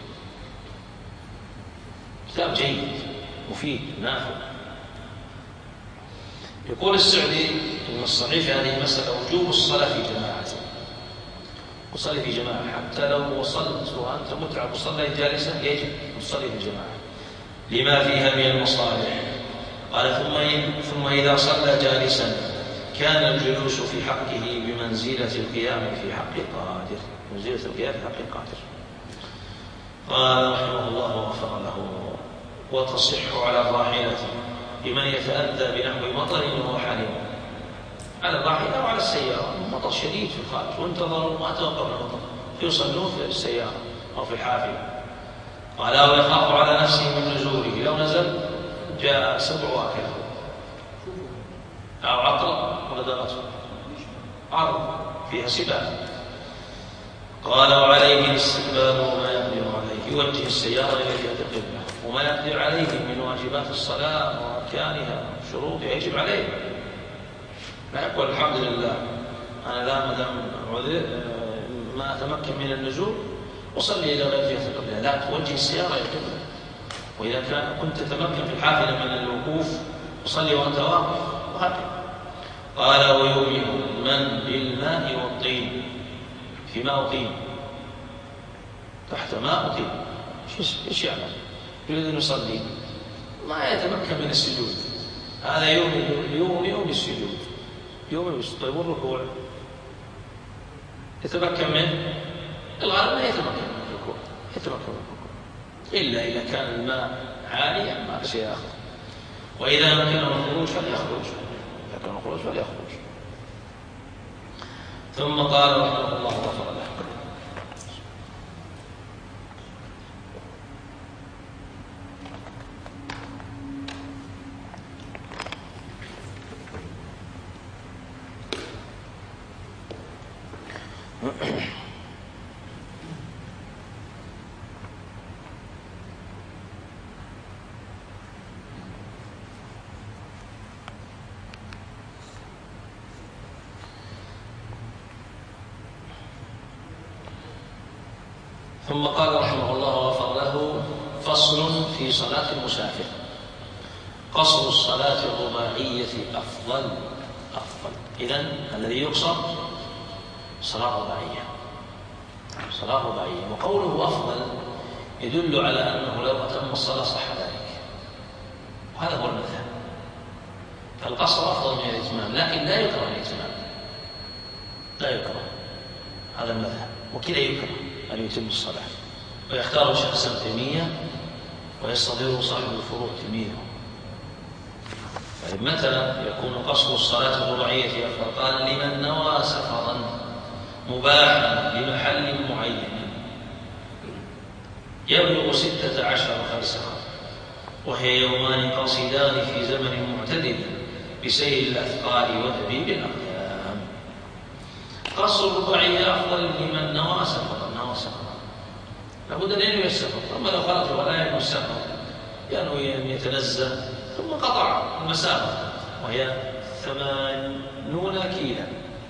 كتاب جيد مفيد نافع. يقول السعدي إن الصحيح في هذه المسألة وجوب الصلاة في جماعة، وصلي في جماعة حتى لو وصلت وأنت متعب وصلي جالسا يجب تصلي في جماعة لما فيها من المصالح. قال ثم ثم إذا صلى جالسا كان الجلوس في حقه بمنزلة القيام في حق القادر، منزلة القيام في حق القادر. قال رحمه الله وغفر له وتصح على الراحلة لمن يتأذى بنحو مطر وهو حالم، على الراحلة أو على السيارة، مطر شديد في الخارج وانتظروا ما توقف المطر يصلون في السيارة أو في الحافلة. قال أو يخاف على نفسه من نزوله، لو نزل جاء سبع واكله أو عطر ولدغته عرض فيها سباع. قال وعليه الاستقبال وما يقدر عليه، يوجه السيارة إلى جهة القبلة، وما يقدر عليه من واجبات الصلاة وأركانها وشروطها يجب عليه. لا يقول الحمد لله أنا لا مدام ما أتمكن من النزول وصلي إلى غير جهة القبلة، لا توجه السيارة إلى القبلة. وإذا كان كنت تتمكن في الحافلة من الوقوف وصلي وأنت واقف وهكذا. قال ويؤمن من بالماء والطين، في ماء وطين تحت ماء وطين ايش يعمل؟ يريد أن يصلي ما يتمكن من السجود، هذا يؤمن يؤمن بالسجود، يؤمن بالسجود. طيب والركوع يتمكن من الغالب لا يتمكن من الركوع، يتمكن من الركوع إلا إذا كان الماء عاليا ما شيء آخر. وإذا أمكنه الخروج فليخرج، إذا كان الخروج فليخرج. ثم قال رحمه الله غفر له ثم قال رحمه الله وغفر له فصل في صلاة المسافر. قصر الصلاة الرباعية أفضل أفضل إذن الذي يقصر صلاة رباعية، صلاة رباعية. وقوله أفضل يدل على أنه لو أتم الصلاة صح ذلك، وهذا هو المذهب. فالقصر أفضل من الإتمام، لكن لا يكره الإتمام، لا يكره، هذا المذهب. وكذا يكره أن يتم الصلاة. ويختار الشيخ ابن تيمية ويستظهره صاحب الفروع تلميذه. متى يكون قصر الصلاة الرباعية أفضل؟ قال لمن نوى سفرا مباحا لمحل معين يبلغ ستة عشر فرسخا، وهي يومان قاصدان في زمن معتدل بسير الأثقال وذبيب الأقدام. قصر الرباعية أفضل لمن نوى سفرا، نوى سفرا لابد أن ينوي السفر. أما لو خرج ولا ينوي السفر ينوي أن يتنزه ثم قطع المسافة وهي ثمانون كيلا،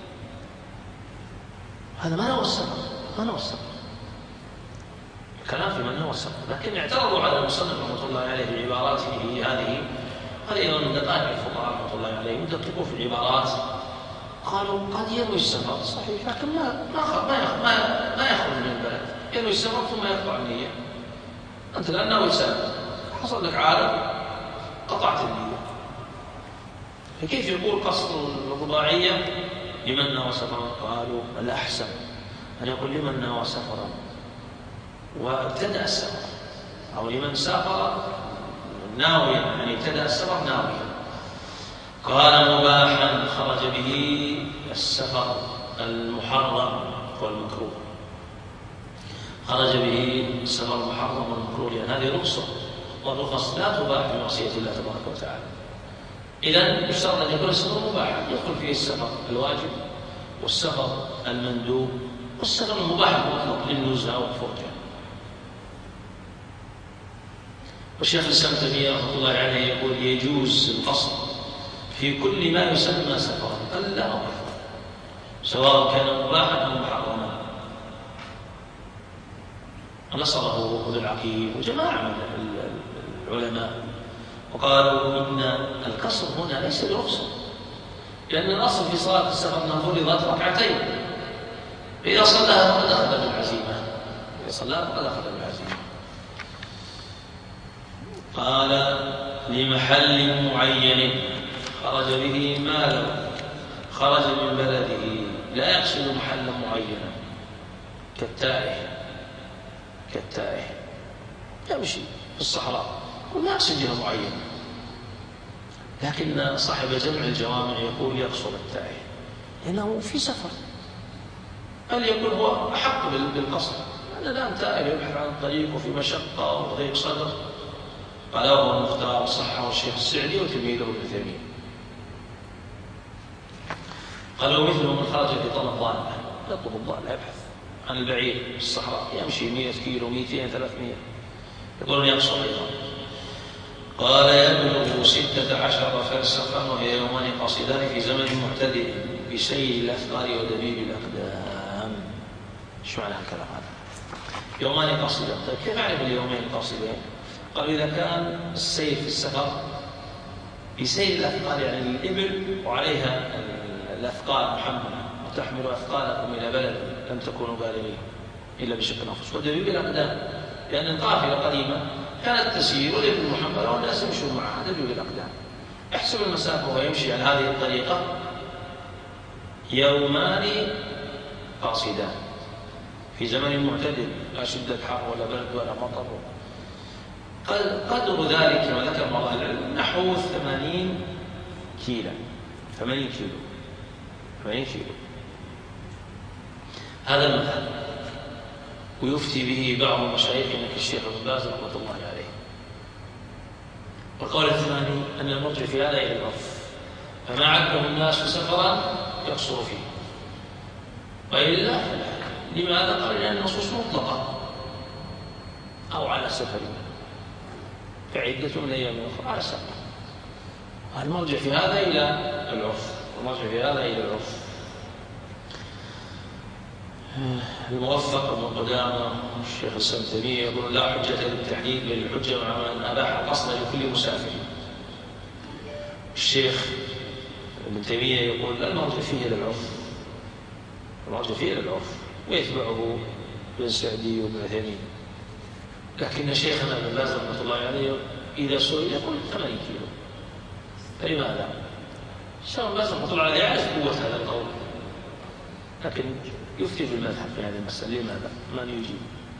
هذا ما نوى السفر، ما نوى السفر. الكلام في من نوى السفر، لكن اعترضوا على المصنف رحمة الله عليه بعباراته هذه. هذه من دقائق الفقهاء رحمة الله عليه يدققوا في العبارات. قالوا قد ينوي السفر صحيح، لكن ما ما ما ما يخرج من البلد، ينوي السفر ثم يقطع النية. أنت الآن ناوي تسافر، حصل لك عارض قطعت النية، فكيف يقول قصر الرباعية لمن نوى سفرا؟ قالوا الأحسن أن يقول لمن نوى سفرا وابتدأ السفر، أو لمن سافر ناويا يعني ابتدأ السفر ناويا. قال مباحا خرج به السفر المحرم والمكروه، خرج به السفر المحرم والمكروه، لأن هذه رخصة، والرخص لا تباح بمعصية الله تبارك وتعالى. إذن يشترط أن يكون السفر مباحا يدخل فيه السفر الواجب والسفر المندوب والسفر المباح المطلق للنزهة والفرجة. والشيخ الإسلام ابن تيمية رحمه الله عليه يقول يجوز القصر في كل ما يسمى سفرا قل أو كثر، سواء كان مباحا أو محرما. نصره ابن العقيل وجماعة من العلماء وقالوا إن القصر هنا ليس برخصة، لأن الأصل في صلاة السفر أنها فرضت ركعتين، فإذا صلاها فقد أخذ بالعزيمة، إذا صلاها فقد أخذ بالعزيمة. قال لمحل معين خرج به ماله، خرج من بلده لا يقصد محلا معينا كالتائه، كالتائه يمشي في الصحراء ولا يقصد جهة معينة، لكن صاحب جمع الجوامع يقول يقصد التائه لأنه في سفر، بل يقول هو أحق بالقصر، أنا الآن تائه يبحث عن الطريق وفي مشقة وضيق صدر. قال هو المختار صحه الشيخ السعدي وتلميذه ابن تيمية. قالوا مثله من خرج في طلب ضالة، يطلب الضالة يبحث عن البعير في الصحراء يمشي مئة كيلو مئتين ثلاثمئة، يقولون يقصر أيضا. قال يبلغ ستة عشر فرسخا وهي يومان قاصدان في زمن معتدل بسيل الأثقال ودبيب الأقدام. ايش معنى الكلام هذا؟ يومان قاصدان، طيب كيف أعرف اليومين القاصدين؟ قالوا إذا كان السير في السفر بسيل الأثقال يعني الإبل وعليها الأثقال محملة وتحمل أثقالكم إلى بلد لم تكونوا بالغين إلا بشق الأنفس، ودبيب الأقدام لأن القافلة قديمة كانت تسير والإبل محملة والناس يمشون معها دبيب الأقدام. احسب المسافة وهو يمشي على هذه الطريقة يومان قاصدان في زمن معتدل لا شدة حر ولا برد ولا مطر. قدر ذلك كما ذكر بعض العلم نحو ثمانين كيلا، ثمانين كيلو، ثمانين كيلو. هذا المذهب ويفتي به بعض مشايخنا كالشيخ ابن باز رحمة الله عليه. والقول الثاني أن المرجع في هذا إلى العرف، فما عده الناس سفرا يقصر فيه، وإلا لماذا؟ قال لأن النصوص مطلقة أو على سفر فعدة من أيام أخرى على سفر. المرجع في هذا إلى العرف، المرجع في هذا إلى العرف. الموفق ابن قدامة الشيخ الإسلام ابن تيمية يقول لا حجة للتحديد بل الحجة مع من أباح القصد لكل مسافر. الشيخ ابن تيمية يقول لا المرجع فيه إلى العرف، المرجع فيه إلى العرف ويتبعه ابن سعدي وابن عثيمين. لكن شيخنا ابن باز رحمة الله عليه إذا سئل يقول ثمانين كيلو. فلماذا؟ الشيخ ابن باز رحمة الله عليه يعرف قوة هذا القول، لكن يفتي بالمذهب في هذه المسألة. لماذا؟ من يجيب؟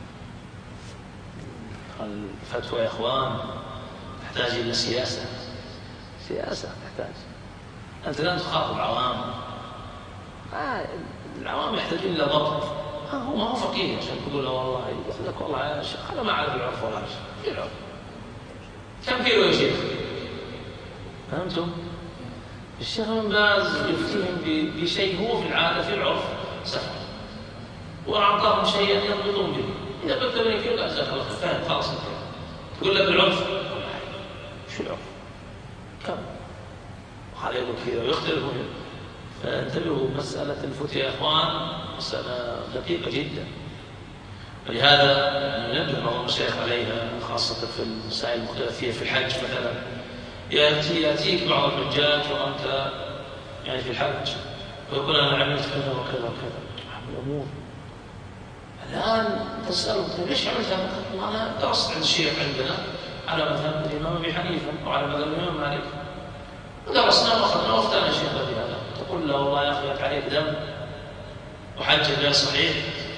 الفتوى يا إخوان تحتاج إلى سياسة، سياسة تحتاج. أنت لا تخاطب العوام، آه العوام يحتاجون إلى ضبط. آه هو ما هو فقيه عشان تقول له والله يقول لك والله يا شيخ أنا ما أعرف العرف ولا شيء. العرف كم كيلو يا شيخ؟ فهمتم؟ الشيخ ابن باز يفتيهم بشيء هو في العادة في العرف سفر، وأعطاهم شيئا يضبطون به. إذا قلت ثمانين كيلو لا جزاك الله خير، فاهم خلاص انت تقول له بالعرف شو العرف؟ كم؟ وهذا يقول كذا ويختلف. فانتبهوا مسألة الفتية يا إخوان مسألة دقيقة جدا، ولهذا ننبه بعض المشايخ عليها خاصة في المسائل المختلفة في الحج مثلا. يأتي يأتيك بعض الحجاج وأنت يعني في الحج ويقول أنا عملت كذا وكذا وكذا الأمور. الآن تسأله ليش عملت هذا؟ أنا درست عند الشيخ عندنا على مذهب الإمام أبي حنيفة وعلى مذهب الإمام مالك، ودرسنا وأخذنا وأفتانا الشيخ بهذا. تقول له والله يا أخي عليك دم وحج غير صحيح.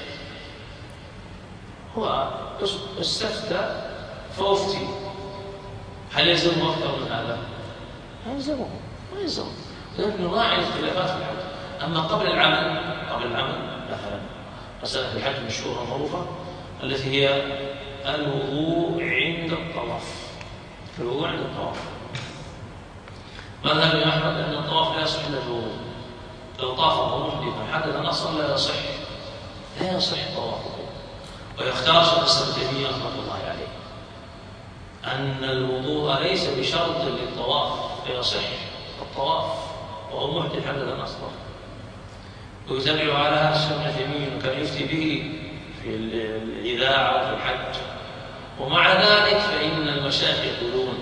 هو استفتى فأفتي، هل يلزمه أكثر من هذا؟ يلزمه. ويلزم. لذلك نراعي الاختلافات في الحج. أما قبل العمل قبل العمل مثلا مسألة الحج مشهورة معروفة التي هي الوضوء عند الطواف. الوضوء عند الطواف مذهب الإمام أحمد أن الطواف لا يصح إلا بالوضوء. لو طاف وهو محدثا حدثا أصلا لا يصح لا يصح طوافه. ويختار شيخ الإسلام ابن تيمية رحمة الله عليه أن الوضوء ليس بشرط للطواف فيصح الطواف وهو محدث حدثا أصلا. ويتبع على هذا الشيخ ابن تيمية وكان يفتي به في الإذاعة وفي الحج. ومع ذلك فإن المشايخ يقولون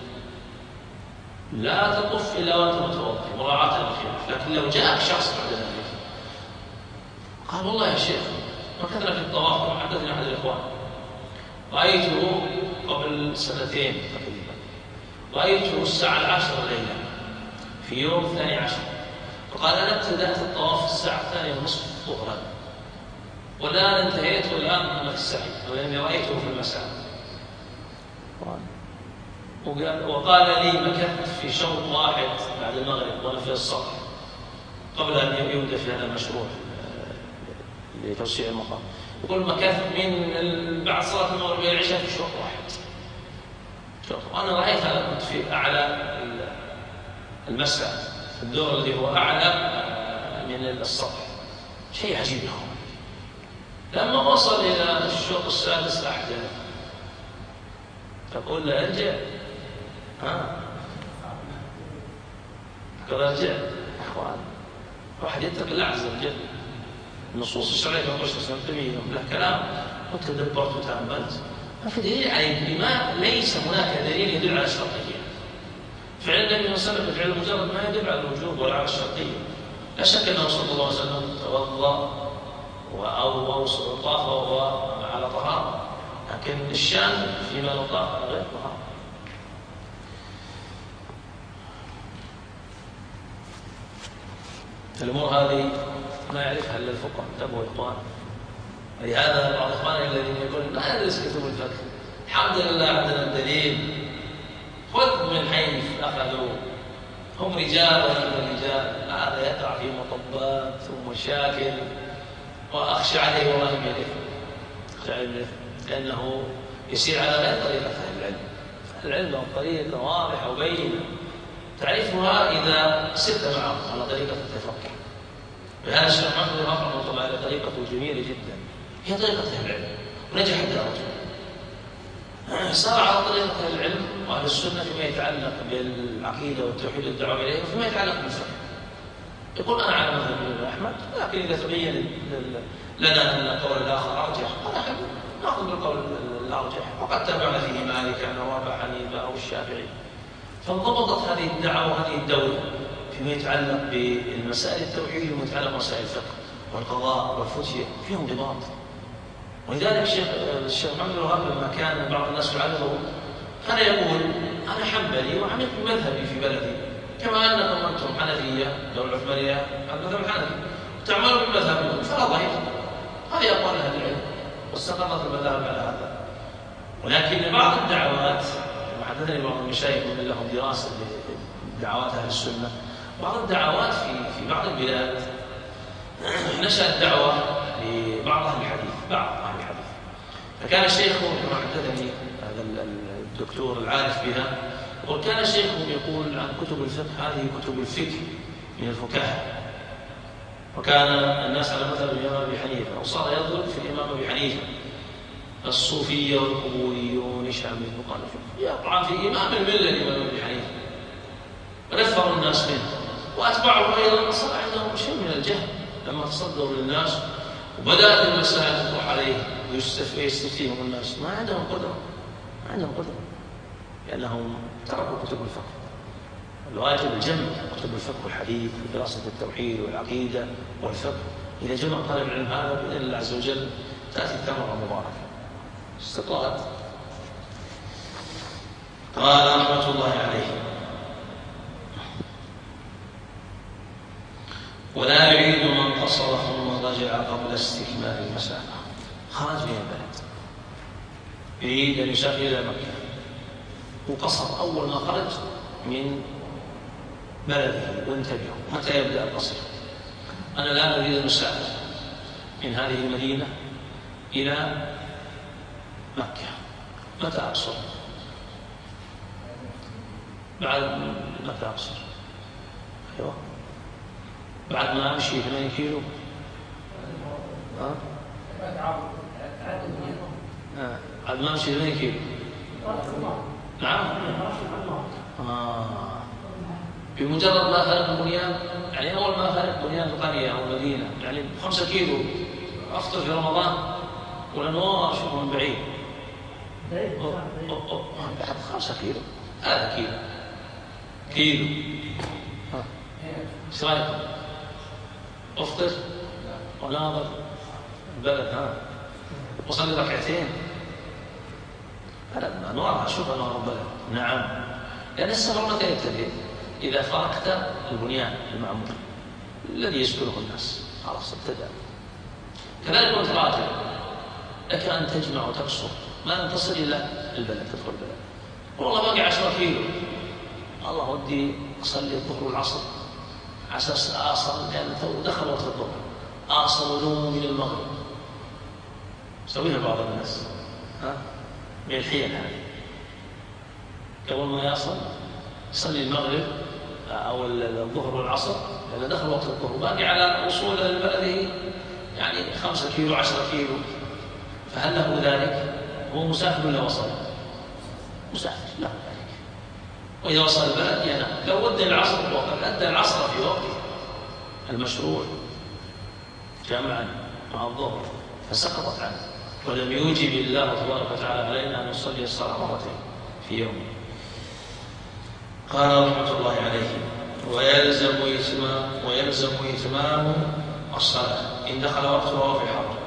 لا تطف إلا وأنت متوضئ مراعاة للخلاف. لكن لو جاءك شخص بعد ذلك قال والله يا شيخ مكثنا في الطواف وحدثني أحد الإخوان رأيته قبل سنتين تقريبا رأيته الساعة العاشرة ليلا في يوم الثاني عشر فقال أنا ابتدأت الطواف الساعة الثانية ونصف ظهرا والآن انتهيت والآن أنا في السعي ولأني رأيته في المساء. وقال لي مكثت في شوط واحد بعد المغرب وأنا في السطح قبل أن يبدأ في هذا المشروع لتوسيع المقام. يقول مكثت من بعد صلاة المغرب إلى العشاء في شوط واحد شوط. وأنا رأيت هذا كنت في أعلى المسرح الدور الذي هو أعلى من السطح. شيء عجيب يا أخوان. لما وصل إلى الشوط السادس أحدث تقول له ارجع ها قال ارجع اخوان واحد يتقي الله عز وجل. النصوص الشرعيه في الرسول صلى الله عليه وسلم له كلام وتدبرت وتاملت ما في دليل عليه. ما ليس هناك دليل يدل على الشرطيه. فعل النبي صلى الله عليه وسلم فعل مجرد ما يدل على الوجوب ولا على الشرطيه. لا شك انه صلى الله عليه وسلم توضا او طاف وهو على طهاره لكن الشان فيما لو طاف على غير طهاره. الأمور هذه ما يعرفها إلا الفقهاء. انتبهوا يا إخوان. ولهذا بعض إخواننا الذين يقولون ما ندرس كتب الفقه الحمد لله عندنا الدليل خذ من حيث أخذوا هم رجال ونحن رجال. هذا يقع في مطبات ومشاكل وأخشى عليه والله من الإثم أخشى عليه من الإثم لأنه يسير على غير طريقة أهل العلم. العلم له طريقة واضحة وبينة تعرفها إذا سرت معه على طريقة التفقه. وهذا الشيخ محمد رحمه الله على طريقته جميلة جدا هي طريقة أهل العلم ونجح الدرجة. صار على طريقة أهل العلم وأهل السنة فيما يتعلق بالعقيدة والتوحيد والدعوة إليه وفيما يتعلق بالفقه. يقول أنا على مذهب الإمام أحمد لكن إذا تبين لنا أن القول الآخر أرجح ونحن نأخذ بالقول الأرجح. وقد تبع فيه مالكا وأبا حنيفة أو الشافعي. فانضبطت هذه الدعوة وهذه الدولة فيما يتعلق بالمسائل التوحيدية وما يتعلق بمسائل الفقه والقضاء والفتية فيهم انضباط. ولذلك الشيخ الشيخ محمد الوهاب لما كان بعض الناس يعلمه كان يقول أنا حنبلي وعملت بمذهبي في بلدي كما أنكم أنتم حنفية الدولة العثمانية المذهب الحنفي تعملوا بمذهبكم فلا ضير. هذه أقوال أهل العلم واستقرت المذاهب على هذا. ولكن بعض الدعوات حدثني بعض المشايخ من لهم دراسة لدعوات أهل السنة بعض الدعوات في في بعض البلاد نشأت دعوة لبعض أهل الحديث بعض أهل الحديث. فكان الشيخ كما حدثني هذا الدكتور العارف بها وكان الشيخ يقول عن كتب الفقه هذه كتب الفقه من الفقهاء. وكان الناس على مذهب الإمام أبي حنيفة وصار يضرب في الإمام أبي حنيفة الصوفية والقبوريون هشام بن مخالف يطعن في إمام الملة الإمام أبي حنيفة ونفر الناس منه. وأتباعه أيضا صار عندهم شيء من الجهل لما تصدروا للناس وبدأت المسائل تطرح عليه ويستفتيهم الناس ما عندهم قدرة ما عندهم قدرة لأنهم تركوا كتب الفقه. الواجب الجمع كتب الفقه والحديث ودراسة التوحيد والعقيدة والفقه. إذا جمع طالب العلم هذا بإذن الله عز وجل تأتي الثمرة مباركة استطاعت. قال رحمة الله عليه ولا يعيد من قصر ثم رجع قبل استكمال المسافة. خرج من البلد يريد أن يسافر إلى مكة وقصر أول ما خرج من بلده. وانتبهوا متى يبدأ القصر. أنا الآن أريد أن أسافر من هذه المدينة إلى مكة، متى أقصر؟ بعد متى أقصر؟ أيوة بعد ما أمشي ثمانية كيلو. ها؟ آه. بعد ما أمشي ثمانية كيلو. نعم. آه. بمجرد ما أفرق البنيان، يعني أول ما أفرق بنيان القرية أو المدينة، يعني خمسة كيلو أفطر في رمضان والأنوار أشوفه من بعيد. أوه. أوه. أوه. بعد خمسة كيلو، هذا كيلو كيلو. ها ايش رايكم؟ افطر وناظر البلد، ها وصلي ركعتين. هذا انوار، اشوف انوار البلد. نعم، لان السفر متى يبتدئ؟ اذا فرقت البنيان المعمول الذي يسكنه الناس، خلاص ابتدأ. كذلك وانت راجع لك ان تجمع وتقصر، ما لم تصل الى البلد، تدخل البلد والله باقي عشرة كيلو، الله ودي أصلي الظهر والعصر على أساس أصل، لأن تو دخل وقت الظهر أصل ونوم من المغرب. يسويها بعض الناس، ها من الحيل هذه. قبل ما يصل يصلي المغرب أو الظهر والعصر، لأن دخل وقت الظهر باقي على وصول لبلده يعني خمسة كيلو عشرة كيلو. فهل له ذلك؟ هو مسافر ولا وصل؟ مسافر له ذلك. وإذا وصل البلد ينام. لو ودى العصر وقد أدى العصر في وقته المشروع جمعا مع الظهر فسقطت عنه، ولم يوجب الله تبارك وتعالى علينا أن نصلي الصلاة مرتين في يوم. قال رحمة الله عليه: ويلزم إتمام ويلزم إتمام الصلاة إن دخل وقتها وهو في حرم.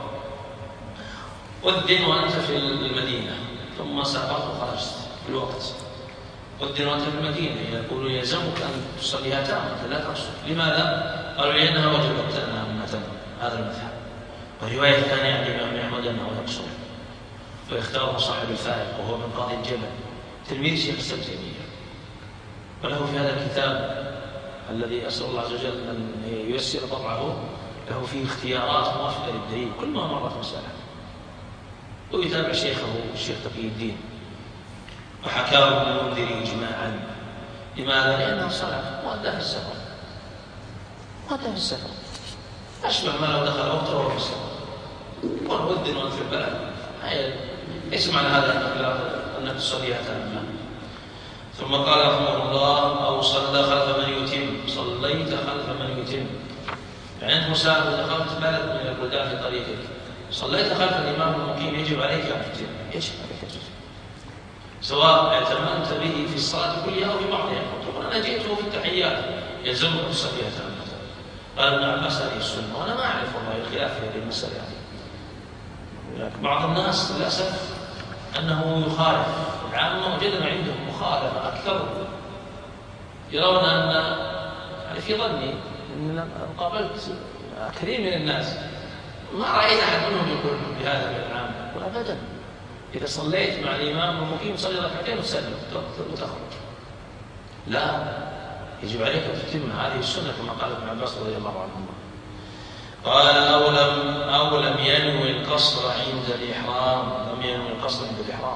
أذن وأنت في المدينة ثم سافرت وخرجت في الوقت. أذن وأنت في المدينة يقول يلزمك أن تصليها تامة لا تقصر. لماذا؟ قالوا لأنها وجبت تامة، هذا المذهب. ورواية ثانية عن الإمام أحمد أنه يقصر، ويختاره صاحب الفارق وهو من قاضي الجبل تلميذ شيخ الإسلام تيمية، وله في هذا الكتاب الذي أسأل الله عز وجل أن ييسر طبعه، له فيه اختيارات موافقة للدليل كل ما مرت مسألة، ويتابع شيخه الشيخ تقي الدين. وحكاه ابن المنذر إجماعا. لماذا؟ لأنه صلاة مؤدى في السفر، مؤدى في السفر أشبه ما لو دخل وقته وهو في السفر. والأذن وأنت في البلد ليس معنى هذا أنك تصليها تامة. ثم قال رحمه الله: أو صلى خلف من يتم. صليت خلف من يتم، يعني أنت مسافر دخلت بلد من البلدان في طريقك، صليت خلف الإمام المقيم، يجب عليك أن تتم، يجب عليك أن تتم، سواء اعتمدت به في الصلاة كلها أو في بعضها. تقول أنا جئته في التحيات، يلزمك تصليها تامة. قال ابن عباس هذه السنة، وأنا ما أعرف والله الخلاف في هذه المسألة. يعني بعض الناس للأسف أنه يخالف العامة، وجدنا عندهم مخالفة أكثر، يرون أن يعني في ظني أن قابلت كثير من الناس ما رأيت أحد منهم يقول بهذا من العامة. يقول أبدا، إذا صليت مع الإمام المقيم صلي ركعتين وتسلم وتخرج. لا، يجب عليك أن تتم هذه السنة كما قال ابن عباس رضي الله عنهما. قال: أو لم أو لم ينوي القصر عند الإحرام، لم ينوي القصر عند الإحرام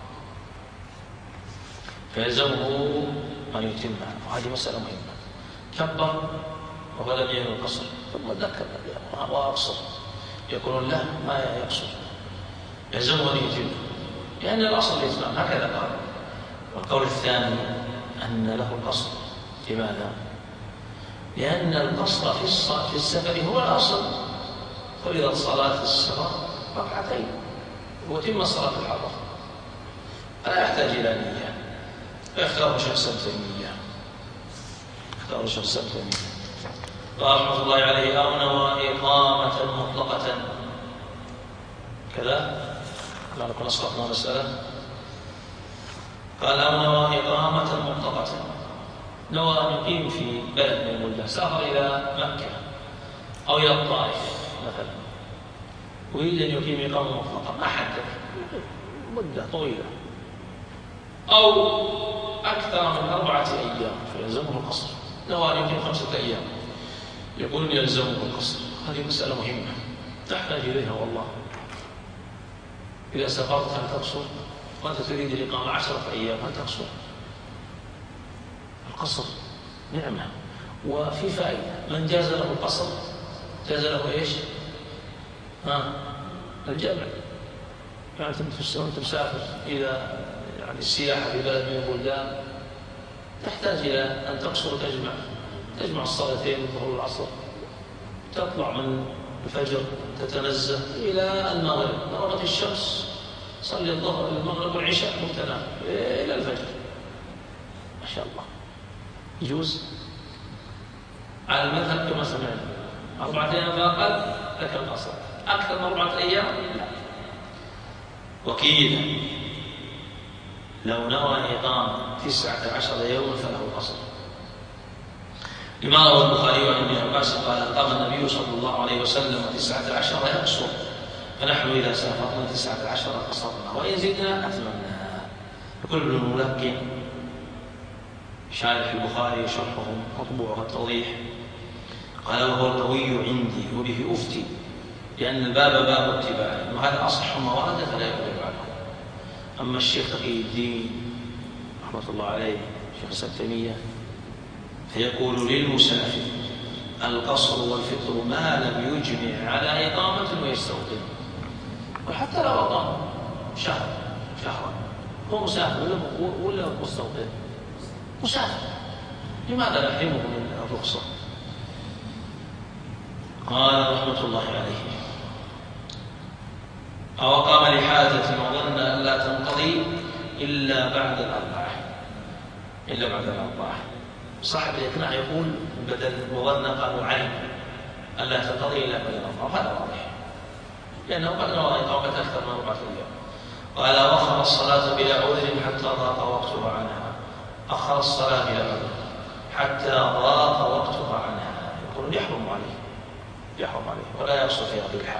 فيلزمه أن يتمها. وهذه مسألة مهمة. كبر وهو لم ينوي القصر ثم ذكر وأقصر، يقولون لا ما يقصر، يلزمه أن يتم، لأن الأصل الإتمام. هكذا قال. والقول الثاني أن له القصر. لماذا؟ لأن القصر في السفر هو الأصل. فرضت صلاة السفر ركعتين وتم صلاة الحضر، فلا يحتاج إلى نية. فيختار شخصا تيمية، اختار شخصا تيمية. قال رحمة الله عليه: أو نوى إقامة مطلقة. كذا لا نكون أسقطنا مسألة. قال: أو نوى إقامة مطلقة، نوى أن يقيم في بلد من البلدان، سافر إلى مكة أو إلى الطائف مثلا، ويريد أن يقيم إقامة مطلقة ما حدد مدة طويلة أو أكثر من أربعة أيام، فيلزمه القصر. نوى يمكن خمسة أيام يقول يلزمك القصر. هذه مسألة مهمة تحتاج إليها والله. إذا سافرت هل تقصر؟ وأنت تريد الإقامة عشرة أيام هل تقصر؟ القصر نعمة وفي فائدة. من جاز له القصر جاز له إيش؟ ها الجمع. يعني أنت مسافر إلى يعني السياحة في بلد من البلدان تحتاج إلى أن تقصر وتجمع تجمع الصلاتين الظهر والعصر، تطلع من الفجر تتنزه إلى المغرب، غربت الشمس صلي الظهر المغرب والعشاء متنام إلى الفجر ما شاء الله. يجوز على المذهب كما سمعنا أربعة أيام فأقل لك القصر، أكثر من أربعة أيام لا. وكيلا لو نوى إقامة تسعة عشر يوما فله القصر. لما روى البخاري عن ابن عباس قال قام النبي صلى الله عليه وسلم تسعة عشر يقصر، فنحن إذا سافرنا تسعة عشر قصرنا وإن زدنا أتممنا. يقول ابن الملقن شارح البخاري وشرحه مطبوع والتوضيح قال وهو القوي عندي وبه أفتي لأن الباب باب اتباع وهذا أصح ما ورد فلا يقبل عنه. أما الشيخ تقي الدين رحمة الله عليه شيخ التيمية فيقول للمسافر القصر والفطر ما لم يجمع على إقامة ويستوطن. وحتى لو أقام شهر شهرا هو مسافر ولا ولا مستوطن؟ مسافر، لماذا نحرمه من الرخصة؟ قال رحمة الله عليه أو قام لحاجة وظن أن لا تنقضي إلا بعد الأربعة إلا بعد الأربعة. صاحب الإقناع يقول بدل وظن قالوا علم أن لا تنقضي إلا بعد الأربعة، وهذا واضح لأنه قد نوى إقامة أكثر من أربعة أيام. قال وأخر الصلاة بلا عذر حتى ضاق وقتها عنها. أخر الصلاة بلا عذر حتى ضاق وقتها عنها يقول يحرم عليه يحرم عليه ولا يقصر في هذه الحال.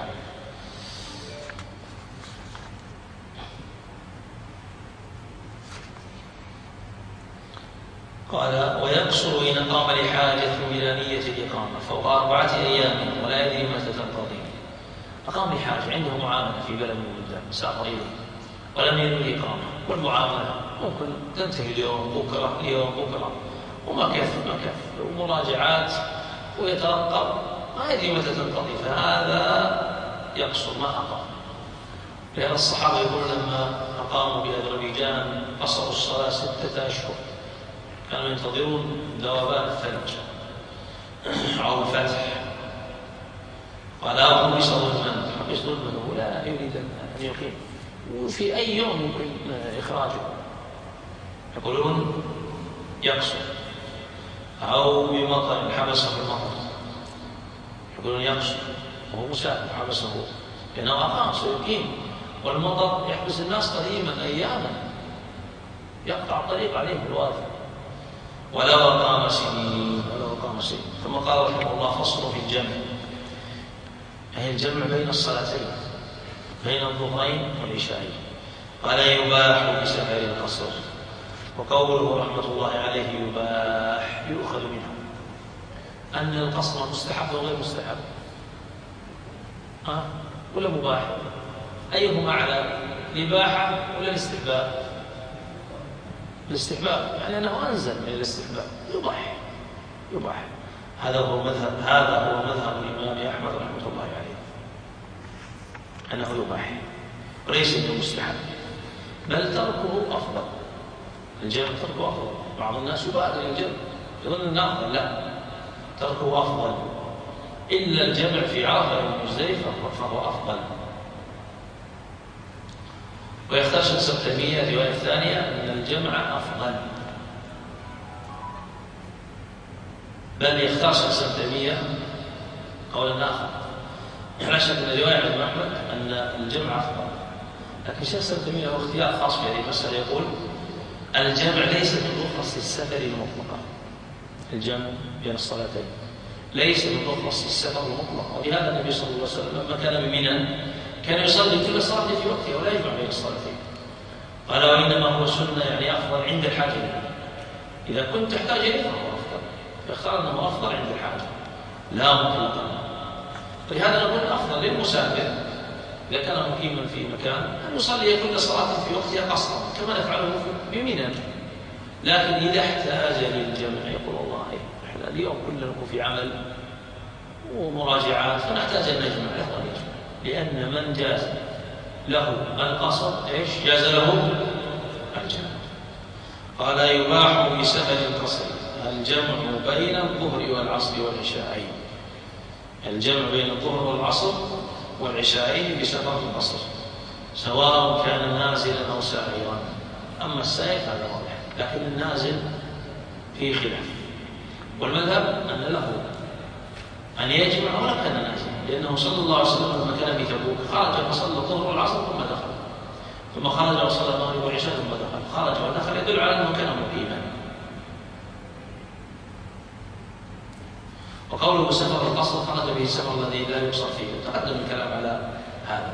قال ويقصر إن قام لحاجة بلا نية الإقامة فوق أربعة أيام ولا يدري متى تنقضي. أقام لحاجة عنده معاملة في بلد من البلدان سافر إليه ولم ينوي الإقامة، والمعاملة ممكن تنتهي اليوم بكرة اليوم بكرة وما كيف ما كيف ومراجعات ويترقب ما يدري متى تنقضي، فهذا يقصر ما أقام. لأن الصحابة يقول لما أقاموا بأذربيجان قصروا الصلاة ستة أشهر كانوا ينتظرون ذوبان الثلج أو الفتح. قال أقوم بظلما حبس ظلما ولا يريد أن يقيم وفي أي يوم يمكن إخراجه. يقولون يقصر أو بمطر حبسه المطر يقولون يقصر وهو مسافر حبسه لأنه أقام سيقيم والمطر يحبس الناس قديما أياما يقطع الطريق عليهم الوادي. ولو أقام سنين ولو أقام سنين. ثم قال رحمه الله فصل في الجمع أي الجمع بين الصلاتين بين الظهرين والعشاءين. قال يباح بسفر القصر. وقوله رحمة الله عليه يباح يؤخذ منه أن القصر مستحب وغير مستحب أه؟ ولا مباح؟ أيهما أعلى الإباحة ولا الاستحباب؟ الاستحباب يعني أنه أنزل من الاستحباب يباح يباح. هذا هو مذهب هذا هو مذهب الإمام أحمد رحمة الله عليه أنه يباح وليس من المستحب بل تركه أفضل. الجمع تركه أفضل. بعض الناس يبادر الجمع يظن أنه أفضل، لا تركه أفضل إلا الجمع في عرفة ومزدلفة فهو أفضل. ويختار شخص التيمية الرواية الثانية أن الجمع أفضل، بل يختار شخص التيمية قولا آخر لا شك من الرواية عن أحمد أن الجمع أفضل. لكن شخص التيمية له اختيار خاص في هذه المسألة يقول الجمع ليس من رخص السفر المطلقة. الجمع بين الصلاتين ليس من رخص السفر المطلقة. ولهذا النبي صلى الله عليه وسلم لما كان بمنى كان يصلي كل صلاة في وقتها ولا يجمع بين الصلاتين. قال وإنما هو سنة يعني أفضل عند الحاجة إليه. إذا كنت تحتاج إليه فهو أفضل يختار أنه أفضل عند الحاجة لا مطلقا. ولهذا نقول أفضل للمسافر إذا كان مقيما في مكان أن يصلي كل صلاة في وقتها قصرا كما نفعله بمنى. لكن إذا احتاج للجمع يقول والله إحنا اليوم كلنا في عمل ومراجعات فنحتاج أن نجمع له أن يجمع، لأن من جاز له القصر إيش جاز له الجمع. قال يباح بسفر القصر الجمع بين الظهر والعصر والعشاءين، الجمع بين الظهر والعصر والعشاءين بسفر القصر سواء كان نازلا أو سائرا. أما السائر هذا واضح، لكن النازل فيه خلاف، والمذهب أن له أن يجمع ولا كان نازلا، لأنه صلى الله عليه وسلم لما كان في تبوك خرج فصلى الظهر والعصر ثم دخل، ثم خرج وصلى المغرب والعشاء ثم دخل، خرج ودخل يدل على أنه كان مقيما. وقوله سفر القصر خرج به السفر الذي لا يقصر فيه، تقدم الكلام على هذا.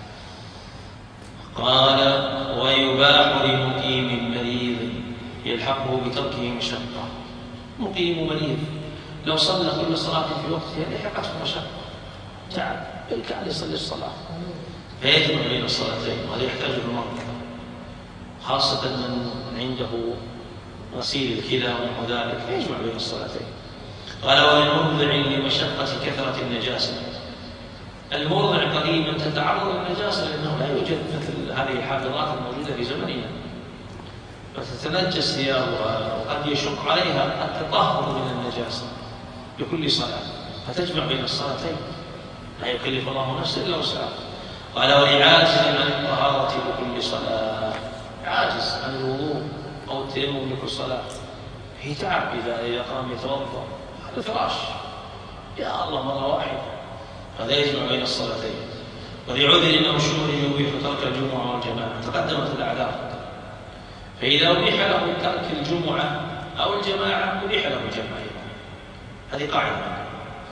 قال ويباح لمقيم مريض يلحقه بتركه مشقة. مقيم مريض لو صلى كل صلاة في وقتها لحقته مشقة، تعب بالكاد يصلي الصلاة فيجمع بين الصلاتين، وهذا يحتاج المرض خاصة من عنده غسيل الكلى ونحو ذلك فيجمع بين الصلاتين. قال وللمرضع لمشقة كثرة النجاسة. المرضع قديما تتعرض للنجاسة لأنه لا يوجد مثل هذه الحافظات الموجودة في زمننا، فتتنجس ثيابها وقد يشق عليها التطهر من النجاسة بكل صلاة، فتجمع بين الصلاتين لا يكلف الله نفسا إلا وسعها. قال ولعاجز عن الطهارة بكل صلاة، عاجز عن الوضوء أو التيمم لكل صلاة، هي تعب إذا إذا قام يتوضأ على الفراش يا الله مرة واحدة، هذا يجمع بين الصلاتين. ولعذر أو شهر يبيح ترك الجمعة والجماعة، تقدمت الأعذار، فإذا أبيح له ترك الجمعة أو الجماعة أبيح له الجمع أيضا، هذه قاعدة.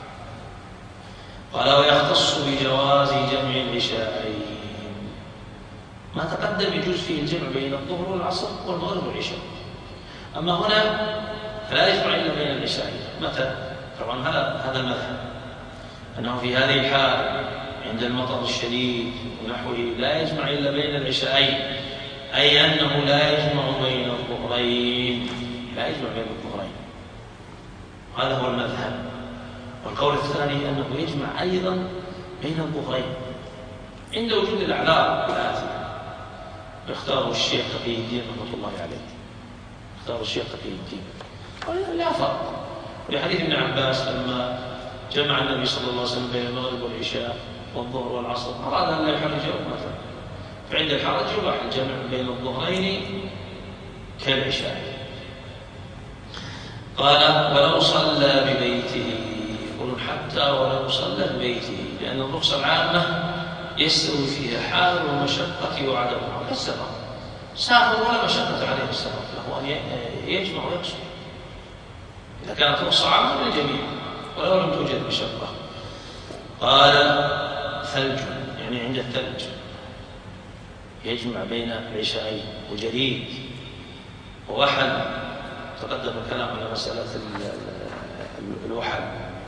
قال ويختص بجواز جمع العشاءين، ما تقدم يجوز فيه الجمع بين الظهر والعصر والمغرب والعشاء، أما هنا فلا يجمع إلا بين العشاءين. متى؟ طبعا هذا هذا المذهب أنه في هذه الحال عند المطر الشديد ونحوه لا يجمع إلا بين العشاءين، أي أنه لا يجمع بين الظهرين، لا يجمع بين الظهرين، هذا هو المذهب. والقول الثاني أنه يجمع أيضا بين الظهرين عند وجود الأعذار الآتية. اختاره الشيخ تقي الدين رحمة الله عليه، اختاره الشيخ تقي الدين لا فرق، لحديث ابن عباس لما جمع النبي صلى الله عليه وسلم بين المغرب والعشاء والظهر والعصر أراد أن لا يحرج أمته، فعند الحرج يباح الجمع بين الظهرين كالعشاء. قال ولو صلى ببيته، يقولون حتى ولو صلى ببيته، لأن الرخصة العامة يستوي فيها حال المشقة وعدمها كالسفر، سافر ولا مشقة عليه السفر، له أن يجمع ويقصر إذا كانت رخصة عامة للجميع ولو لم توجد مشقة. قال ثلج، يعني عند الثلج يجمع بين العشاءين، وجريد ووحل، تقدم الكلام على مسألة الوحل.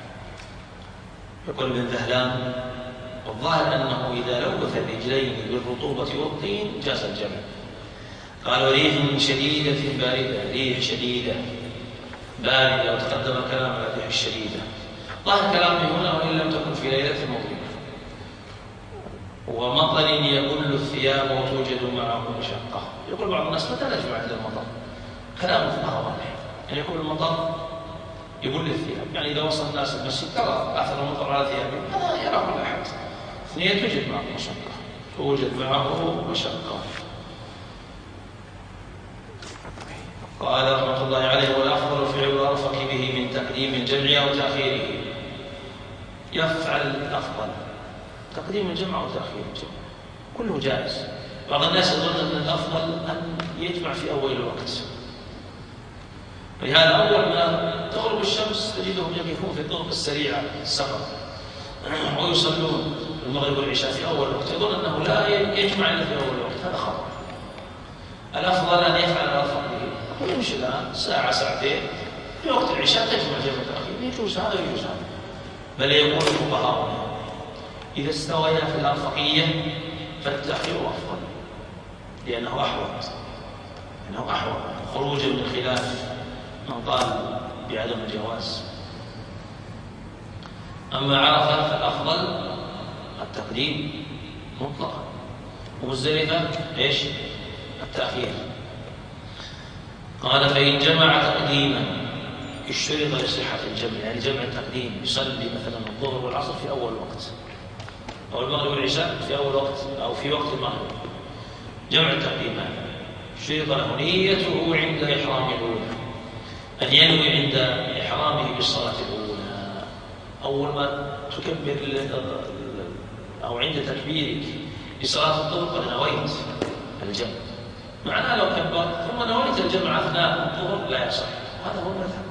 يقول ابن ذهلان والظاهر أنه إذا لوث الرجلين بالرطوبة والطين جاز الجمع. قال وريح شديدة باردة، ريح شديدة باردة، وتقدم الكلام على الريح الشديدة. ظاهر كلامه هنا وإن لم تكن في ليلة مظلمة ومطر يبل الثياب وتوجد معه مشقة. يقول بعض الناس متى نجمع عند المطر؟ كلام فقه واضح، يعني يقول المطر يبل الثياب، يعني إذا وصل الناس المسجد ترى أثر المطر على ثيابهم، هذا يراه كل أحد. اثنين توجد معه مشقة، توجد معه مشقة. قال رحمة الله عليه والأفضل فعل الأرفق به من تقديم الجمع أو تأخيره. يفعل الأفضل تقديم الجمع أو تأخير الجمع، كله جائز. بعض الناس يظن أن الأفضل أن يجمع في أول الوقت، ولهذا أول ما تغرب الشمس تجدهم يقفون في الطرق السريعة السفر ويصلون المغرب والعشاء في أول وقت، يظن أنه لا يجمع إلا في أول وقت، هذا خطأ. الأفضل أن يفعل الأرفق به، يمشي الآن ساعة ساعتين في وقت العشاء تجمع جمع تأخير، يجوز هذا ويجوز هذا. بل يقول الفقهاء إذا استوينا في الأرفقية فالتأخير أفضل، لأنه أحوط لأنه أحوط خروجا من خلاف من قال بعدم الجواز. أما عرفة فالأفضل التقديم مطلقا، ومزدلفة إيش؟ التأخير. قال فإن جمع تقديما اشترط لصحة الجمع، يعني جمع التقديم يصلي مثلا الظهر والعصر في أول وقت، أو المغرب والعشاء في أول وقت، أو في وقت المغرب. جمع التقديم اشترط له نيته عند إحرامه الأولى، أن ينوي عند إحرامه بالصلاة الأولى. أول ما تكبر أو عند تكبيرك لصلاة الظهر قد نويت الجمع، معناه لو كبرت ثم نويت الجمع أثناء الظهر لا يصح، وهذا هو المذهب.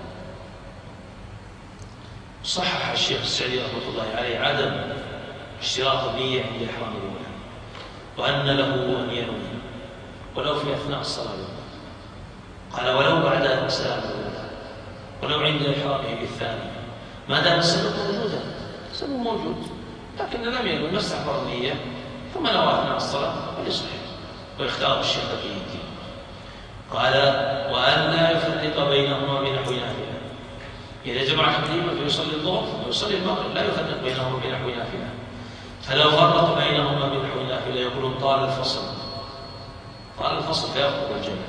صحح الشيخ السعدي رحمة الله عليه عدم اشتراط النية عند إحرام الأولى، وأن له أن ينوي ولو في أثناء الصلاة الأولى. قال ولو بعد السلام الأولى، ولو عند إحرامه بالثانية، ما دام السبب موجودا، السبب موجود لكن لم ينوي ما استحضر النية ثم نوى أثناء الصلاة فليصح، ويختار الشيخ تقي الدين. قال وأن لا يفرق بينهما بنحو نافلة، إذا جمع تقديما فيصلي الظهر ويصلي المغرب لا يفرق بينهما بنحو نافلة، فلو فرق بينهما بنحو نافلة يقولون طال الفصل، طال الفصل فيبطل الجمع.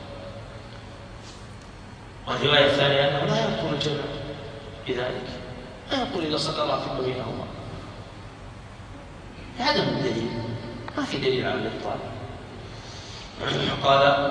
والرواية الثانية أنه لا يبطل الجمع بذلك، لا يقول إذا صلى الله فيما بينهما، هذا من الدليل، ما في دليل على الإبطال. قال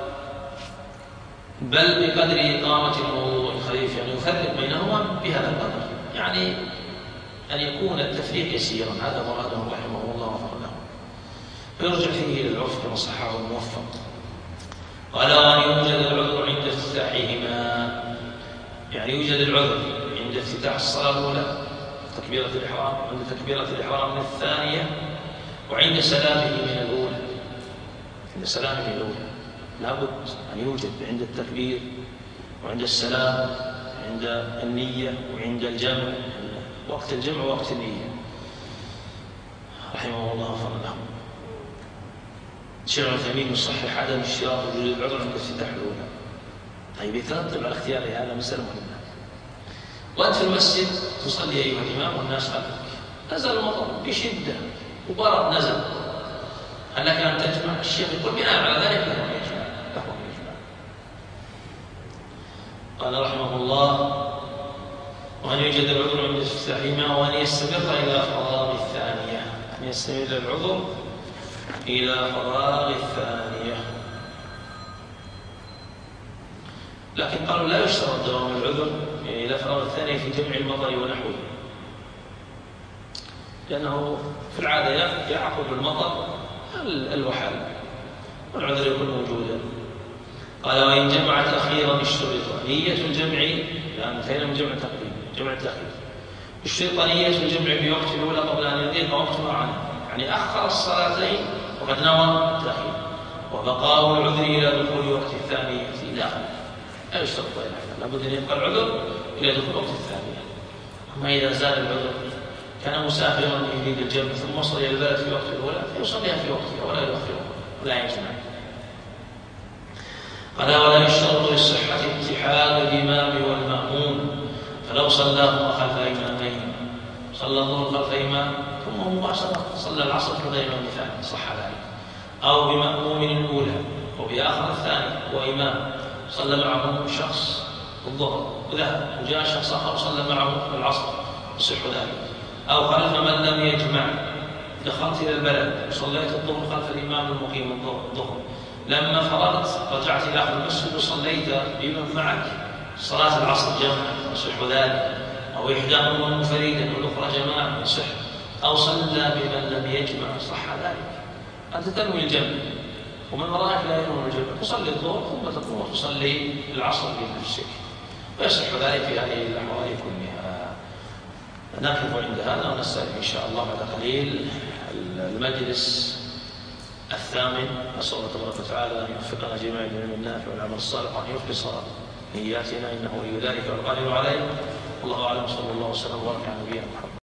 بل بقدر إقامة الموضوع الخفيف، يعني يفرق بينهما بهذا القدر، يعني أن يكون التفريق يسيرا، هذا مراده رحمه الله وفق له، ويرجع فيه إلى العرف كما صححه الموفق. قال وأن يوجد العذر عند افتتاحهما، يعني يوجد العذر عند افتتاح الصلاة الأولى تكبيرة الإحرام، عند تكبيرة الإحرام من الثانية، وعند سلامه من الأولى. عند سلامه من الأولى لابد أن يوجد عند التكبير وعند السلام، عند النية وعند الجمع، وقت الجمع ووقت النية رحمه الله وفضله. الشيخ العثيمين يصحح عدم اشتراط وجود العذر عند افتتاح الأولى. طيب يترتب على اختياري هذا مسألة مهمة. وأنت في المسجد تصلي أيها الإمام والناس خلفك، نزل المطر بشدة وبرد نزل، هل لك أن تجمع؟ الشيخ يقول بناء على ذلك له أن يجمع، له أن يجمع. قال رحمه الله وأن يوجد العذر عند افتتاحهما، وأن يستمر إلى فراغ الثانية، أن يستمر العذر إلى فراغ الثانية. لكن قالوا لا يشترط دوام العذر إلى فراغ الثانية في جمع المطر ونحوه، لأنه في العادة يعقب المطر الوحل والعذر يكون موجودا. قال وإن جمعت أخيرا اشترط نية الجمع، لأن انتهينا من جمع التقديم، جمع التأخير، اشترط نية الجمع بوقت الأولى قبل أن يضيق وقتها عنه، يعني أخر الصلاتين وقد نوى التأخير، وبقاء العذر إلى دخول وقت الثانية داخل، لا يشترط غير هذا، لابد أن يبقى العذر إلى دخول وقت الثانية. أما إذا زال العذر كان مسافرا يريد الجمع ثم وصل إلى البلد في وقت الأولى فيصليها في وقتها ولا يؤخرها ولا يجمع. قال ولا يشترط للصحة اتحاد الإمام والمأموم، فلو صلاهما خلف إمامين، صلى الظهر خلف إمام ثم مباشرة صلى العصر خلف إمام ثاني صح ذلك، أو بمأموم الأولى وبآخر الثاني وإمام صلى معه شخص الظهر وذهب وجاء شخص آخر وصلى معه العصر يصح ذلك، أو خلف من لم يجمع، دخلت إلى البلد وصليت الظهر خلف الإمام المقيم الظهر، لما فرغت رجعت إلى آخر المسجد وصليت بمن معك صلاة العصر جمعا يصح ذلك، أو إحداهما منفردا والأخرى جماعة يصح، أو صلى بمن لم يجمع صح ذلك. أنت تنوي الجمع ومن وراءك لا ينوي الجمع، تصلي الظهر ثم تقوم وتصلي العصر بنفسك، ويصح ذلك في هذه الأحوال كلها. نقف عند هذا ونستأنف إن شاء الله بعد قليل المجلس الثامن. نسأل الله تبارك وتعالى أن يوفقنا جميعا للعلم النافع والعمل الصالح، وأن يخلص نياتنا إنه ولي ذلك والقادر عليه. والله أعلم، صلى الله وسلم وبارك على نبينا محمد.